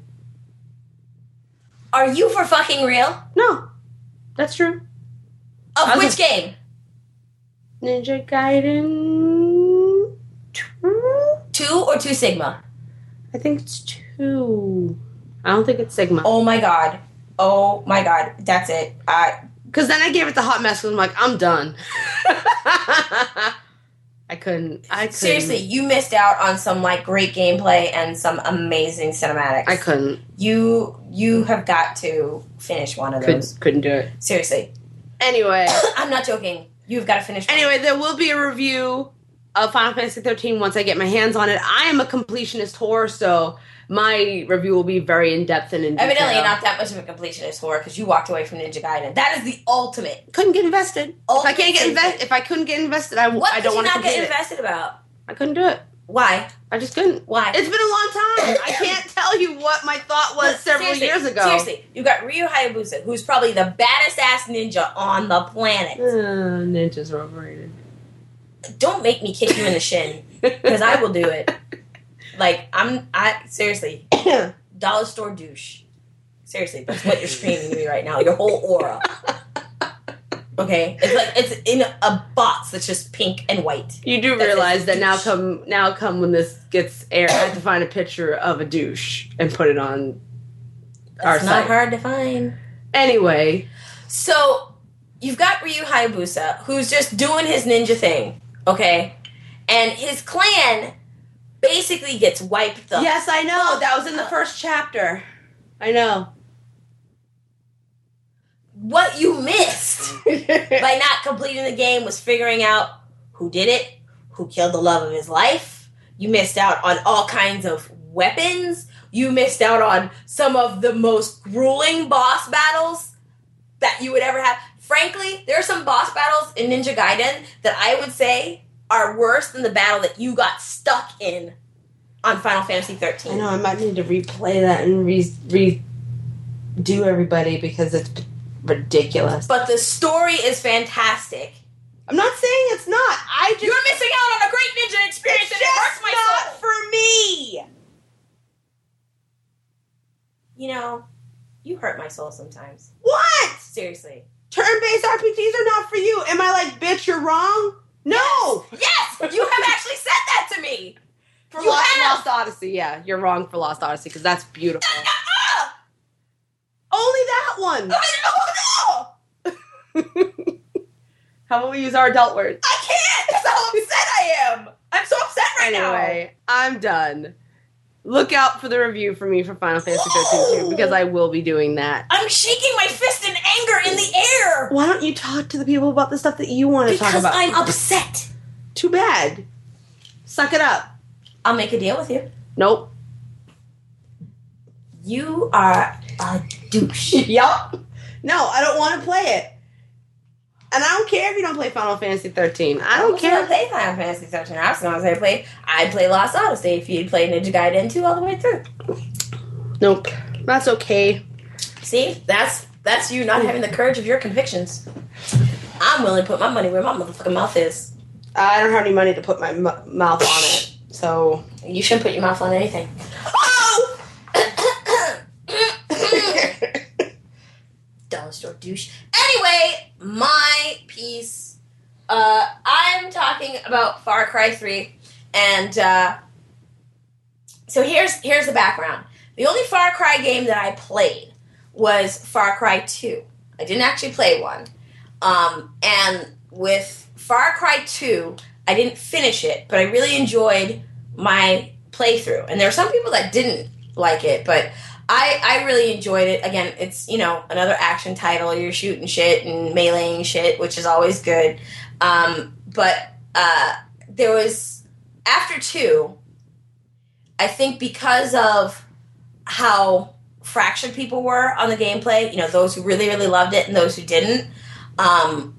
Are you for fucking real? No. That's true. Of which a- game? Ninja Gaiden two? Two or two Sigma? I think it's two. I don't think it's Sigma. Oh my god. Oh my god. That's it. I Because then I gave it the hot mess because I'm like, I'm done. I couldn't. I couldn't. Seriously, you missed out on some like great gameplay and some amazing cinematics. I couldn't. You you have got to finish one of those. Couldn't, couldn't do it. Seriously. Anyway. I'm not joking. You've got to finish one. Anyway, there will be a review of Final Fantasy thirteen once I get my hands on it. I am a completionist whore, so my review will be very in-depth and in detail. Evidently not that much of a completionist whore because you walked away from Ninja Gaiden. That is the ultimate. Couldn't get invested. Ultimate if I can't get invested, if I couldn't get invested, I, what I don't want to complete it. What did you not get invested about? I couldn't do it. Why? I just couldn't. Why? It's been a long time. I can't tell you what my thought was Look, several seriously, years ago. Seriously, you got Ryu Hayabusa, who's probably the baddest ass ninja on the planet. Uh, ninjas are overrated. Don't make me kick you in the shin, because I will do it. Like, I'm, I, seriously, dollar store douche. Seriously, that's what you're screaming to me right now. Your whole aura. Okay? It's like, it's in a box that's just pink and white. You do That realize says that now douche. come now come when this gets aired, I have to find a picture of a douche and put it on our It's site. not hard to find. Anyway. So, you've got Ryu Hayabusa, who's just doing his ninja thing, okay? And his clan basically gets wiped the Yes, I know. fuck That was in the up. first chapter. I know. What you missed by not completing the game was figuring out who did it, who killed the love of his life. You missed out on all kinds of weapons. You missed out on some of the most grueling boss battles that you would ever have. Frankly, there are some boss battles in Ninja Gaiden that I would say are worse than the battle that you got stuck in on Final Fantasy thirteen. I know, I might need to replay that and re- redo everybody because it's ridiculous. But the story is fantastic. I'm not saying it's not. I just... You're missing out on a great ninja experience It's and it hurts just my not soul. for me! You know, you hurt my soul sometimes. What? Seriously. Turn-based R P Gs are not for you. Am I like, bitch, you're wrong? No! Yes! You have actually For You Lost, have. Lost Odyssey, yeah. You're wrong for Lost Odyssey, because that's beautiful. Only that one! I don't know! How about we use our adult words? I can't! That's how upset I am! I'm so upset right now! Anyway, I'm done. Look out for the review for me for Final Fantasy thirteen too, because I will be doing that. I'm shaking my fist in anger in the air! Why don't you talk to the people about the stuff that you want to talk Because about? I'm upset! Too bad. Suck it up. I'll make a deal with you. Nope. You are a douche. Yup. No, I don't want to play it. And I don't care if you don't play Final Fantasy thirteen. I don't I care. was play Final Fantasy thirteen. I was going to say play. I'd play Lost Odyssey if you'd play Ninja Gaiden two all the way through. Nope. That's okay. See, that's that's you not having the courage of your convictions. I'm willing to put my money where my motherfucking mouth is. I don't have any money to put my m- mouth on it, so... You shouldn't put your mouth on anything. Oh! Dollar store douche. Anyway, my piece. Uh, I'm talking about Far Cry three, and uh, so here's here's the background. The only Far Cry game that I played was Far Cry two. I didn't actually play one, um, and with Far Cry two, I didn't finish it, but I really enjoyed my playthrough. And there are some people that didn't like it, but I, I really enjoyed it. Again, it's, you know, another action title. You're shooting shit and meleeing shit, which is always good. Um, but uh, there was, after two, I think because of how fractured people were on the gameplay, you know, those who really, really loved it and those who didn't, um,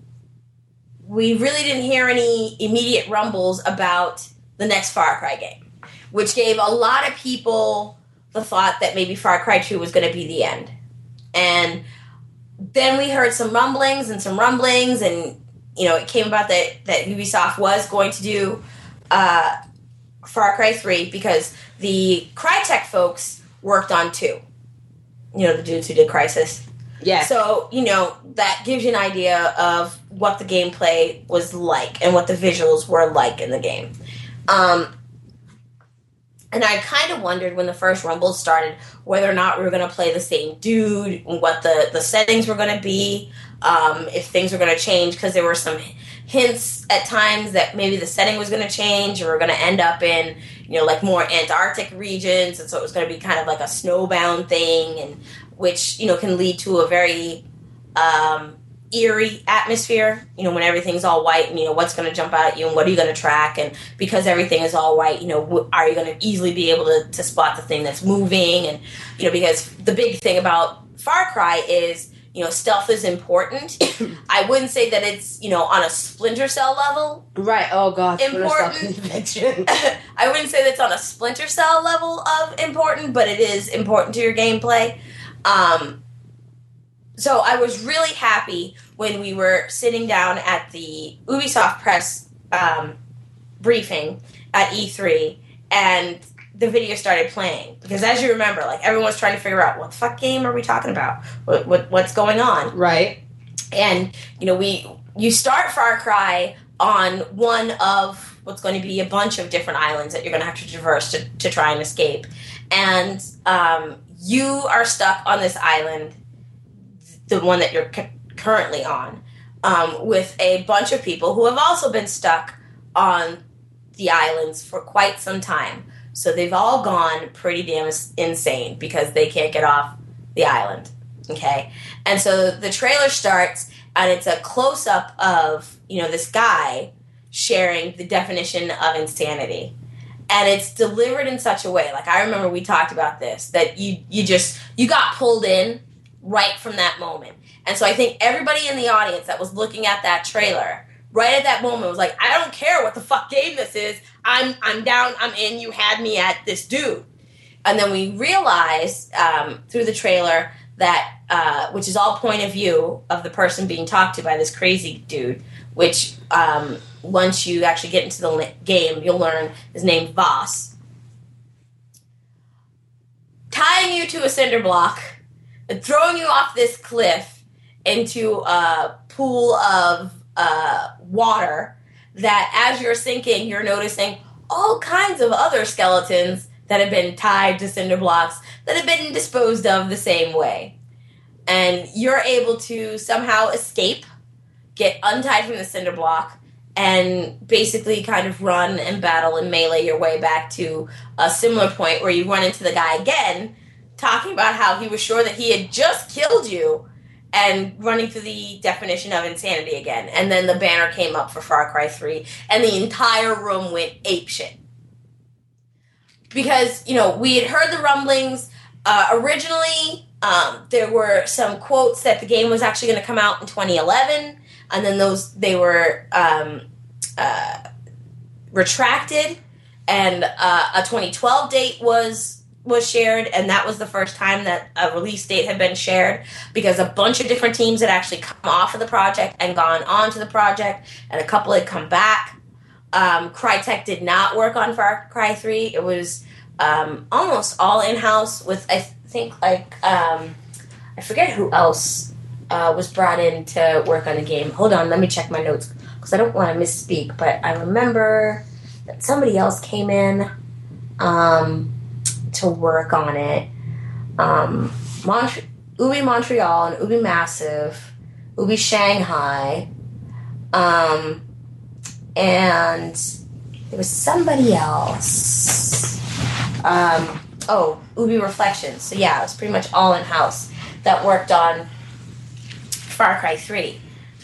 we really didn't hear any immediate rumbles about the next Far Cry game, which gave a lot of people the thought that maybe Far Cry two was going to be the end. And then we heard some rumblings and some rumblings, and, you know, it came about that, that Ubisoft was going to do uh, Far Cry three because the Crytek folks worked on two. You know, the dudes who did Crysis. Yeah. So, you know, that gives you an idea of what the gameplay was like and what the visuals were like in the game. Um, and I kind of wondered when the first rumbles started whether or not we were going to play the same dude, what the, the settings were going to be, um, if things were going to change, because there were some hints at times that maybe the setting was going to change or we're going to end up in, you know, like more Antarctic regions, and so it was going to be kind of like a snowbound thing, and which, you know, can lead to a very um, eerie atmosphere, you know, when everything's all white and, you know, what's going to jump out at you and what are you going to track, and because everything is all white, you know, w- are you going to easily be able to, to spot the thing that's moving, and, you know, because the big thing about Far Cry is, you know, stealth is important. I wouldn't say that it's, you know, on a Splinter Cell level. Right, oh god. Important. I wouldn't say that's on a Splinter Cell level of important, but it is important to your gameplay. Um, so I was really happy when we were sitting down at the Ubisoft press um, briefing at E three, and the video started playing, because as you remember, like, everyone's trying to figure out what the fuck game are we talking about, what, what what's going on, right? And, you know, we you start Far Cry on one of what's going to be a bunch of different islands that you're going to have to traverse to, to try and escape, and um, you are stuck on this island, the one that you're c- currently on, um, with a bunch of people who have also been stuck on the islands for quite some time. So they've all gone pretty damn insane because they can't get off the island, okay? And so the trailer starts, and it's a close-up of, you know, this guy sharing the definition of insanity. And it's delivered in such a way, like, I remember we talked about this, that you, you just, you got pulled in right from that moment. And so I think everybody in the audience that was looking at that trailer right at that moment was like, I don't care what the fuck game this is. I'm I'm down, I'm in, you had me at this dude. And then we realized um, through the trailer that, uh, which is all point of view of the person being talked to by this crazy dude, which um, once you actually get into the game, you'll learn is named Voss. Tying you to a cinder block and throwing you off this cliff into a pool of uh, water that as you're sinking, you're noticing, all kinds of other skeletons that have been tied to cinder blocks that have been disposed of the same way. And you're able to somehow escape, get untied from the cinder block, and basically kind of run and battle and melee your way back to a similar point where you run into the guy again, talking about how he was sure that he had just killed you, and running through the definition of insanity again. And then the banner came up for Far Cry three, and the entire room went apeshit. Because, you know, we had heard the rumblings. Uh, originally, um, there were some quotes that the game was actually going to come out in twenty eleven, and then those they were um, uh, retracted, and uh, a twenty twelve date was was shared, and that was the first time that a release date had been shared, because a bunch of different teams had actually come off of the project and gone on to the project, and a couple had come back. Um, Crytek did not work on Far Cry three. It was um, almost all in-house with, I think, like, um, I forget who else uh, was brought in to work on the game. Hold on, let me check my notes, because I don't want to misspeak, but I remember that somebody else came in um, to work on it. Um, Mont- Ubi Montreal and Ubi Massive, Ubi Shanghai, um... and there was somebody else. Um, oh, Ubi Reflections. So yeah, it was pretty much all in-house that worked on Far Cry three.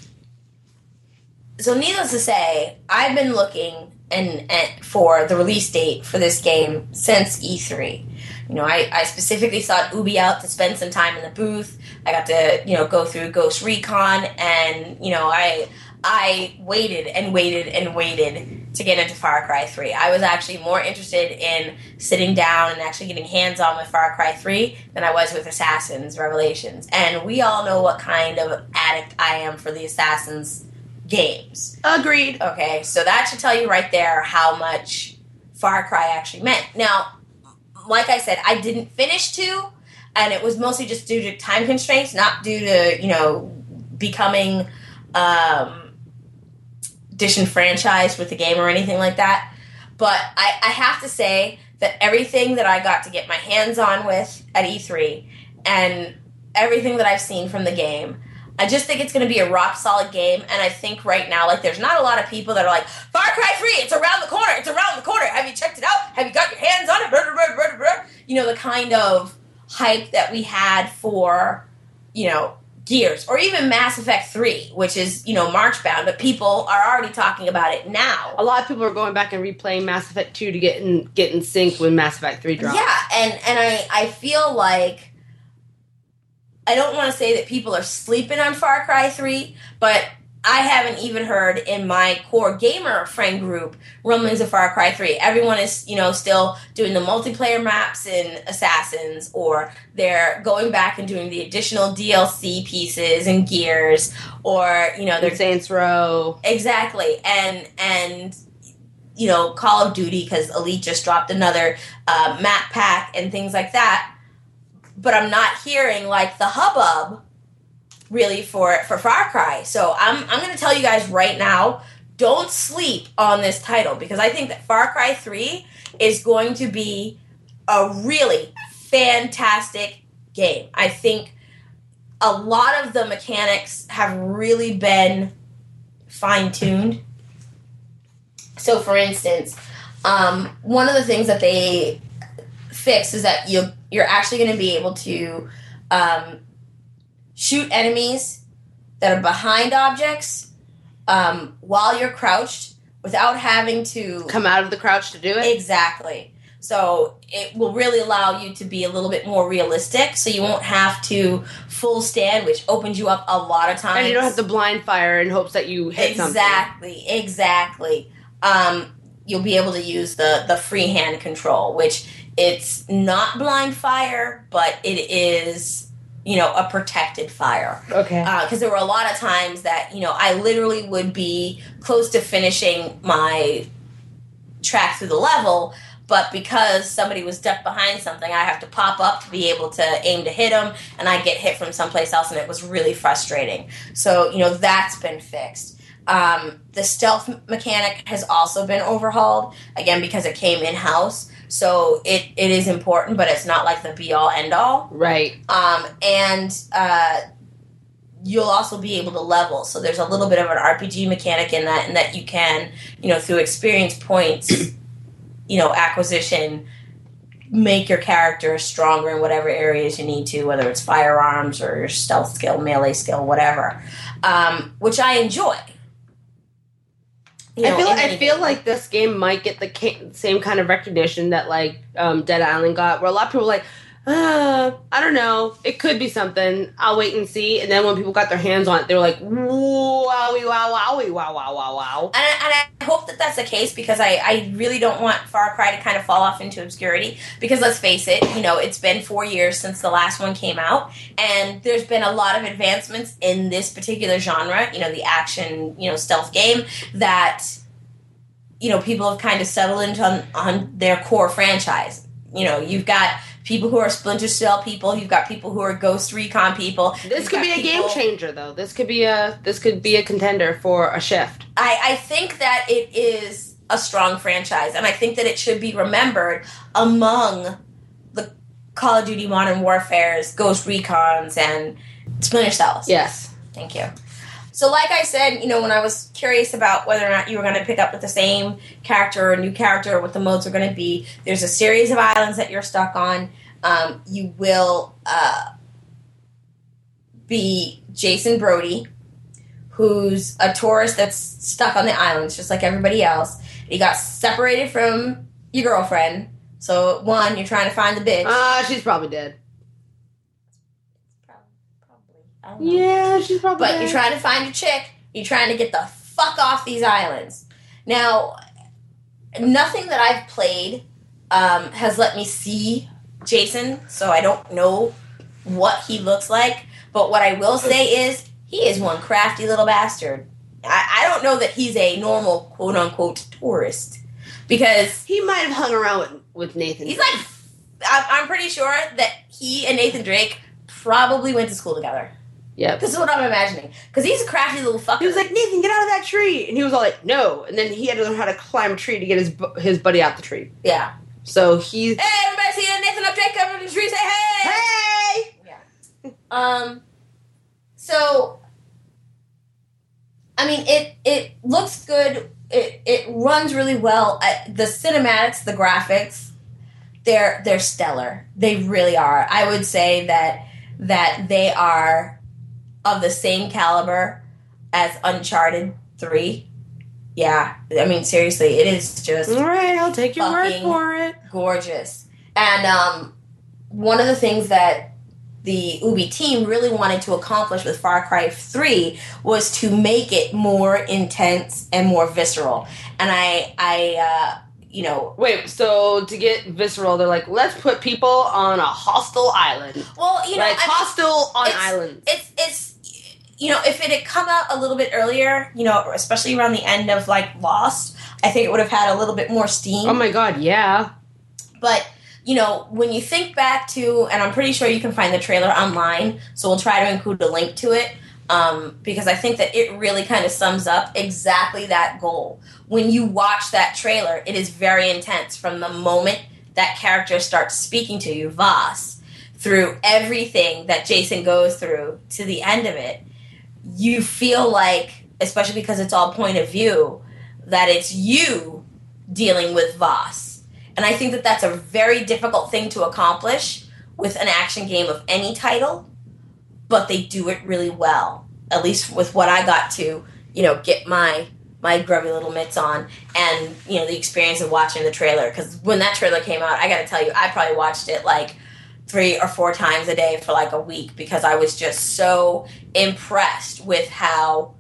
So needless to say, I've been looking and, and for the release date for this game since E three. You know, I, I specifically sought Ubi out to spend some time in the booth. I got to, you know, go through Ghost Recon, and, you know, I... I waited and waited and waited to get into Far Cry three. I was actually more interested in sitting down and actually getting hands-on with Far Cry three than I was with Assassin's Revelations. And we all know what kind of addict I am for the Assassin's games. Agreed. Okay, so that should tell you right there how much Far Cry actually meant. Now, like I said, I didn't finish two, and it was mostly just due to time constraints, not due to, you know, becoming... Um, disenfranchised with the game or anything like that. But I, I have to say that everything that I got to get my hands on with at E three and everything that I've seen from the game, I just think it's going to be a rock solid game. And I think right now, like, there's not a lot of people that are like, Far Cry three, it's around the corner, it's around the corner. Have you checked it out? Have you got your hands on it? Blah, blah, blah, blah, blah. You know, the kind of hype that we had for, you know, Gears, or even Mass Effect three, which is, you know, Marchbound, but people are already talking about it now. A lot of people are going back and replaying Mass Effect two to get in get in sync when Mass Effect three drops. Yeah, and, and I, I feel like, I don't want to say that people are sleeping on Far Cry three, but I haven't even heard in my core gamer friend group rumblings of Far Cry three. Everyone is, you know, still doing the multiplayer maps in Assassins, or they're going back and doing the additional D L C pieces in Gears, or, you know, they're... Saints Row. Exactly. And, and you know, Call of Duty, because Elite just dropped another uh, map pack and things like that. But I'm not hearing, like, the hubbub really for for Far Cry. So I'm I'm going to tell you guys right now, don't sleep on this title, because I think that Far Cry three is going to be a really fantastic game. I think a lot of the mechanics have really been fine-tuned. So for instance, um, one of the things that they fixed is that you you're actually going to be able to um, shoot enemies that are behind objects um, while you're crouched without having to... Come out of the crouch to do it? Exactly. So it will really allow you to be a little bit more realistic, so you won't have to full stand, which opens you up a lot of times. And you don't have to blind fire in hopes that you hit something. Exactly, exactly. Um, you'll be able to use the, the freehand control, which it's not blind fire, but it is... you know, a protected fire. Okay. Because uh, there were a lot of times that, you know, I literally would be close to finishing my track through the level, but because somebody was ducked behind something, I have to pop up to be able to aim to hit them, and I get hit from someplace else, and it was really frustrating. So, you know, that's been fixed. Um, the stealth mechanic has also been overhauled, again, because it came in-house. So it, it is important, but it's not like the be-all, end-all. Right. Um, and uh, you'll also be able to level. So there's a little bit of an R P G mechanic in that, and that you can, you know, through experience points, you know, acquisition, make your character stronger in whatever areas you need to, whether it's firearms or your stealth skill, melee skill, whatever, um, which I enjoy. You know, I feel I feel game. like this game might get the ca- same kind of recognition that like um, Dead Island got, where a lot of people were like, uh, I don't know, it could be something. I'll wait and see. And then when people got their hands on it, they were like, wowie, wow, wowie, wow, wow, wow, wow. And I, and I hope that that's the case, because I, I really don't want Far Cry to kind of fall off into obscurity. Because let's face it, you know, it's been four years since the last one came out, and there's been a lot of advancements in this particular genre, you know, the action, you know, stealth game, that, you know, people have kind of settled into on, on their core franchise. You know, you've got people who are Splinter Cell people. You've got people who are Ghost Recon people. This You've could be a people, game changer, though. This could be a this could be a contender for a shift. I, I think that it is a strong franchise, and I think that it should be remembered among the Call of Duty Modern Warfare's, Ghost Recons, and Splinter Cells. Yes. Thank you. So like I said, you know, when I was curious about whether or not you were going to pick up with the same character or a new character or what the modes are going to be, there's a series of islands that you're stuck on. Um, you will uh, be Jason Brody, who's a tourist that's stuck on the islands just like everybody else. He got separated from your girlfriend. So, one, you're trying to find the bitch. Ah, uh, she's probably dead. I don't know. Yeah, she's probably But dead. you're trying to find a chick. You're trying to get the fuck off these islands. Now, nothing that I've played um, has let me see Jason, so I don't know what he looks like. But what I will say is, he is one crafty little bastard. I, I don't know that he's a normal, quote-unquote, tourist. Because he might have hung around with, with Nathan. he's Drake. like, I'm pretty sure that he and Nathan Drake probably went to school together. Yep. This is what I'm imagining. Because he's a crafty little fucker. He was like, Nathan, get out of that tree. And he was all like, no. And then he had to learn how to climb a tree to get his bu- his buddy out the tree. Yeah. So he's... Hey, everybody see Nathan up Drake up in the tree, say hey! Hey! Yeah. Um, so, I mean, it, it looks good. It, it runs really well. I, the cinematics, the graphics, they're, they're stellar. They really are. I would say that, that they are of the same caliber as Uncharted three. Yeah, I mean, seriously, it is just all right, I'll take your word fucking for it. gorgeous. And um, one of the things that the Ubi team really wanted to accomplish with Far Cry three was to make it more intense and more visceral. And I, I, uh, you know, Wait, so to get visceral, they're like, let's put people on a hostile island. well, you know, Like, I mean, hostile on it's- islands. it's it's you know, if it had come out a little bit earlier, you know, especially around the end of like Lost, I think it would have had a little bit more steam. Oh my god, yeah. But you know, when you think back to, and I'm pretty sure you can find the trailer online, so we'll try to include a link to it, um, because I think that it really kind of sums up exactly that goal. When you watch that trailer, it is very intense from the moment that character starts speaking to you, Voss, through everything that Jason goes through to the end of it. You feel like, especially because it's all point of view, that it's you dealing with Voss. And I think that that's a very difficult thing to accomplish with an action game of any title, but they do it really well. At least with what I got to, you know, get my my grubby little mitts on, and, you know, the experience of watching the trailer. Because when that trailer came out, I got to tell you, I probably watched it like three or four times a day for like a week, because I was just so impressed with how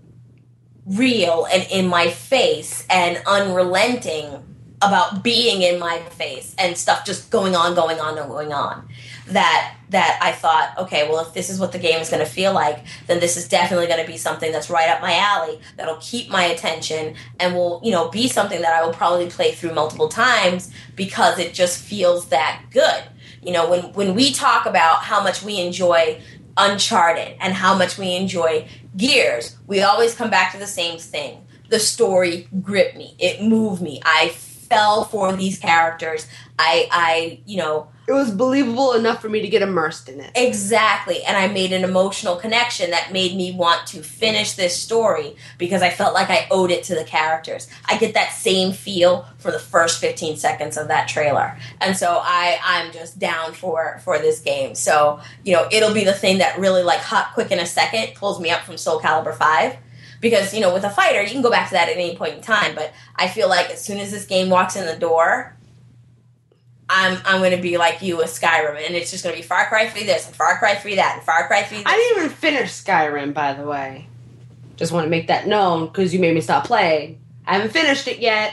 real and in my face and unrelenting about being in my face and stuff just going on, going on, and going on. That that I thought, okay, well, if this is what the game is going to feel like, then this is definitely going to be something that's right up my alley, that'll keep my attention, and will, you know, be something that I will probably play through multiple times, because it just feels that good. You know, when, when we talk about how much we enjoy Uncharted and how much we enjoy Gears, we always come back to the same thing. The story gripped me. It moved me. I fell for these characters. I, I, you know... It was believable enough for me to get immersed in it. Exactly. And I made an emotional connection that made me want to finish this story because I felt like I owed it to the characters. I get that same feel for the first fifteen seconds of that trailer. And so I, I'm just down for, for this game. So, you know, it'll be the thing that really, like, hot, quick in a second pulls me up from Soul Calibur five. Because, you know, with a fighter, you can go back to that at any point in time. But I feel like as soon as this game walks in the door... I'm I'm going to be like you with Skyrim, and it's just going to be Far Cry three this, and Far Cry three that, and Far Cry three this. I didn't even finish Skyrim, by the way. Just want to make that known, because you made me stop playing. I haven't finished it yet.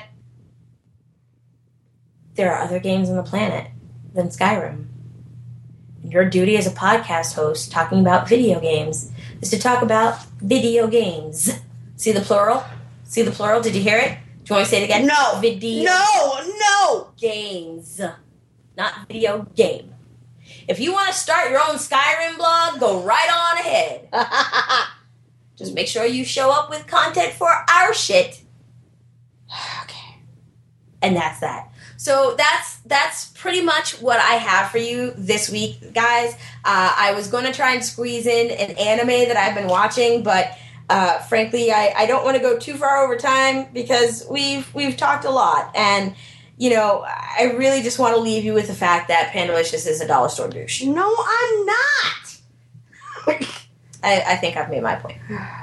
There are other games on the planet than Skyrim. And your duty as a podcast host talking about video games is to talk about video games. See the plural? See the plural? Did you hear it? Do you want me to say it again? No. Video No, no. games. Not video game. If you want to start your own Skyrim blog, go right on ahead. Just make sure you show up with content for our shit. Okay. And that's that. So that's that's pretty much what I have for you this week, guys. Uh, I was going to try and squeeze in an anime that I've been watching, but uh, frankly, I, I don't want to go too far over time because we've we've talked a lot, and you know, I really just want to leave you with the fact that Pandalicious is a dollar store douche. No, I'm not. I, I think I've made my point.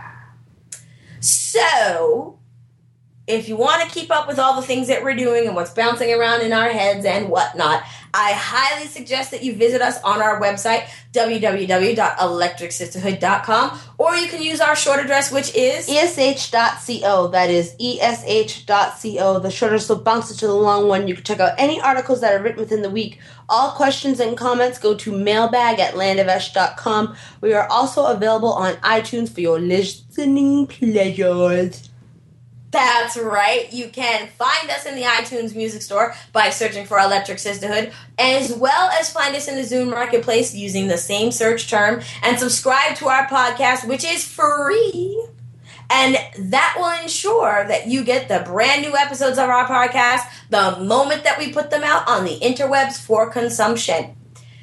So, if you want to keep up with all the things that we're doing and what's bouncing around in our heads and whatnot, I highly suggest that you visit us on our website, w w w dot electric sisterhood dot com, or you can use our short address, which is E S H dot co. That is E S H dot co. The shorter so bounces to the long one. You can check out any articles that are written within the week. All questions and comments go to mailbag at landovesh dot com. We are also available on iTunes for your listening pleasures. That's right. You can find us in the iTunes Music Store by searching for Electric Sisterhood, as well as find us in the Zune Marketplace using the same search term, and subscribe to our podcast, which is free. And that will ensure that you get the brand new episodes of our podcast the moment that we put them out on the interwebs for consumption.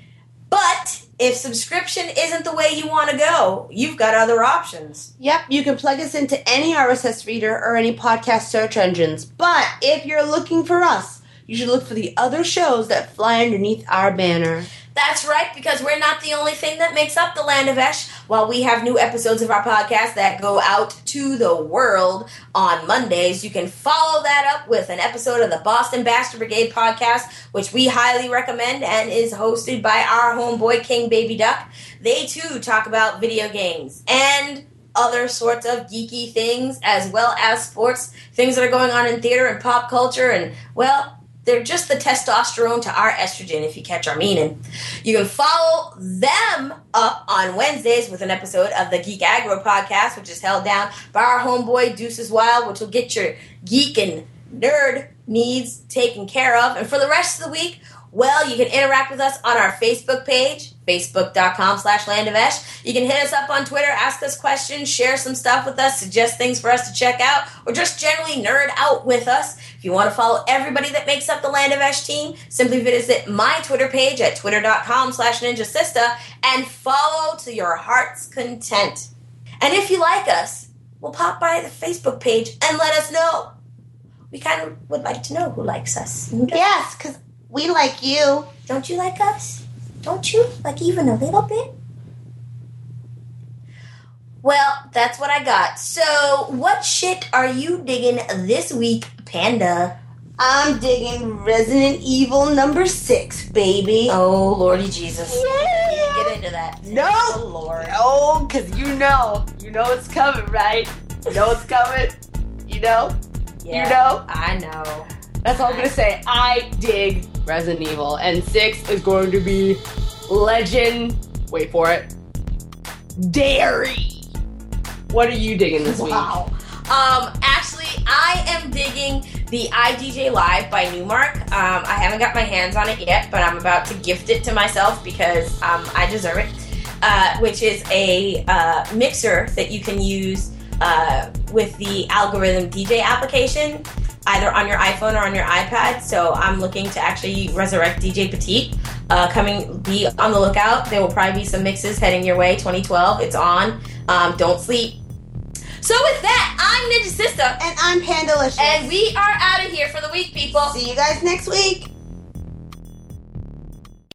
But if subscription isn't the way you want to go, you've got other options. Yep, you can plug us into any R S S reader or any podcast search engines. But if you're looking for us, you should look for the other shows that fly underneath our banner. That's right, because we're not the only thing that makes up the Land of Esh. While we have new episodes of our podcast that go out to the world on Mondays, you can follow that up with an episode of the Boston Bastard Brigade podcast, which we highly recommend and is hosted by our homeboy King Baby Duck. They, too, talk about video games and other sorts of geeky things, as well as sports, things that are going on in theater and pop culture, and, well, they're just the testosterone to our estrogen, if you catch our meaning. You can follow them up on Wednesdays with an episode of the Geek Aggro podcast, which is held down by our homeboy Deuces Wild, which will get your geek and nerd needs taken care of. And for the rest of the week, well, you can interact with us on our Facebook page, facebook.com slash landovesh. You can hit us up on Twitter, ask us questions, share some stuff with us, suggest things for us to check out, or just generally nerd out with us. If you want to follow everybody that makes up the Land of Esh team, simply visit my Twitter page at twitter.com slash ninjasista and follow to your heart's content. And if you like us, well, pop by the Facebook page and let us know. We kind of would like to know who likes us. Yes, because we like you. Don't you like us? Don't you? Like even a little bit? Well, that's what I got. So, what shit are you digging this week, Panda? I'm digging Resident Evil number six, baby. Oh, Lordy Jesus. Yeah. Get into that. No. Oh, Lord. Oh, because you know. You know it's coming, right? You know it's coming. You know? Yeah, you know? I know. That's all I'm going to say. I dig Resident Evil. And six is going to be legend. Wait for it. Dairy. What are you digging this week? Wow. Um, actually, I am digging the I D J Live by Newmark. Um, I haven't got my hands on it yet, but I'm about to gift it to myself because um, I deserve it. uh, which is a uh, mixer that you can use uh, with the Algorithm D J application, either on your iPhone or on your iPad. So I'm looking to actually resurrect D J Petite. Uh, coming, be on the lookout. There will probably be some mixes heading your way. twenty twelve, it's on. Um, don't sleep. So with that, I'm Ninja Sister. And I'm Pandalicious. And we are out of here for the week, people. See you guys next week.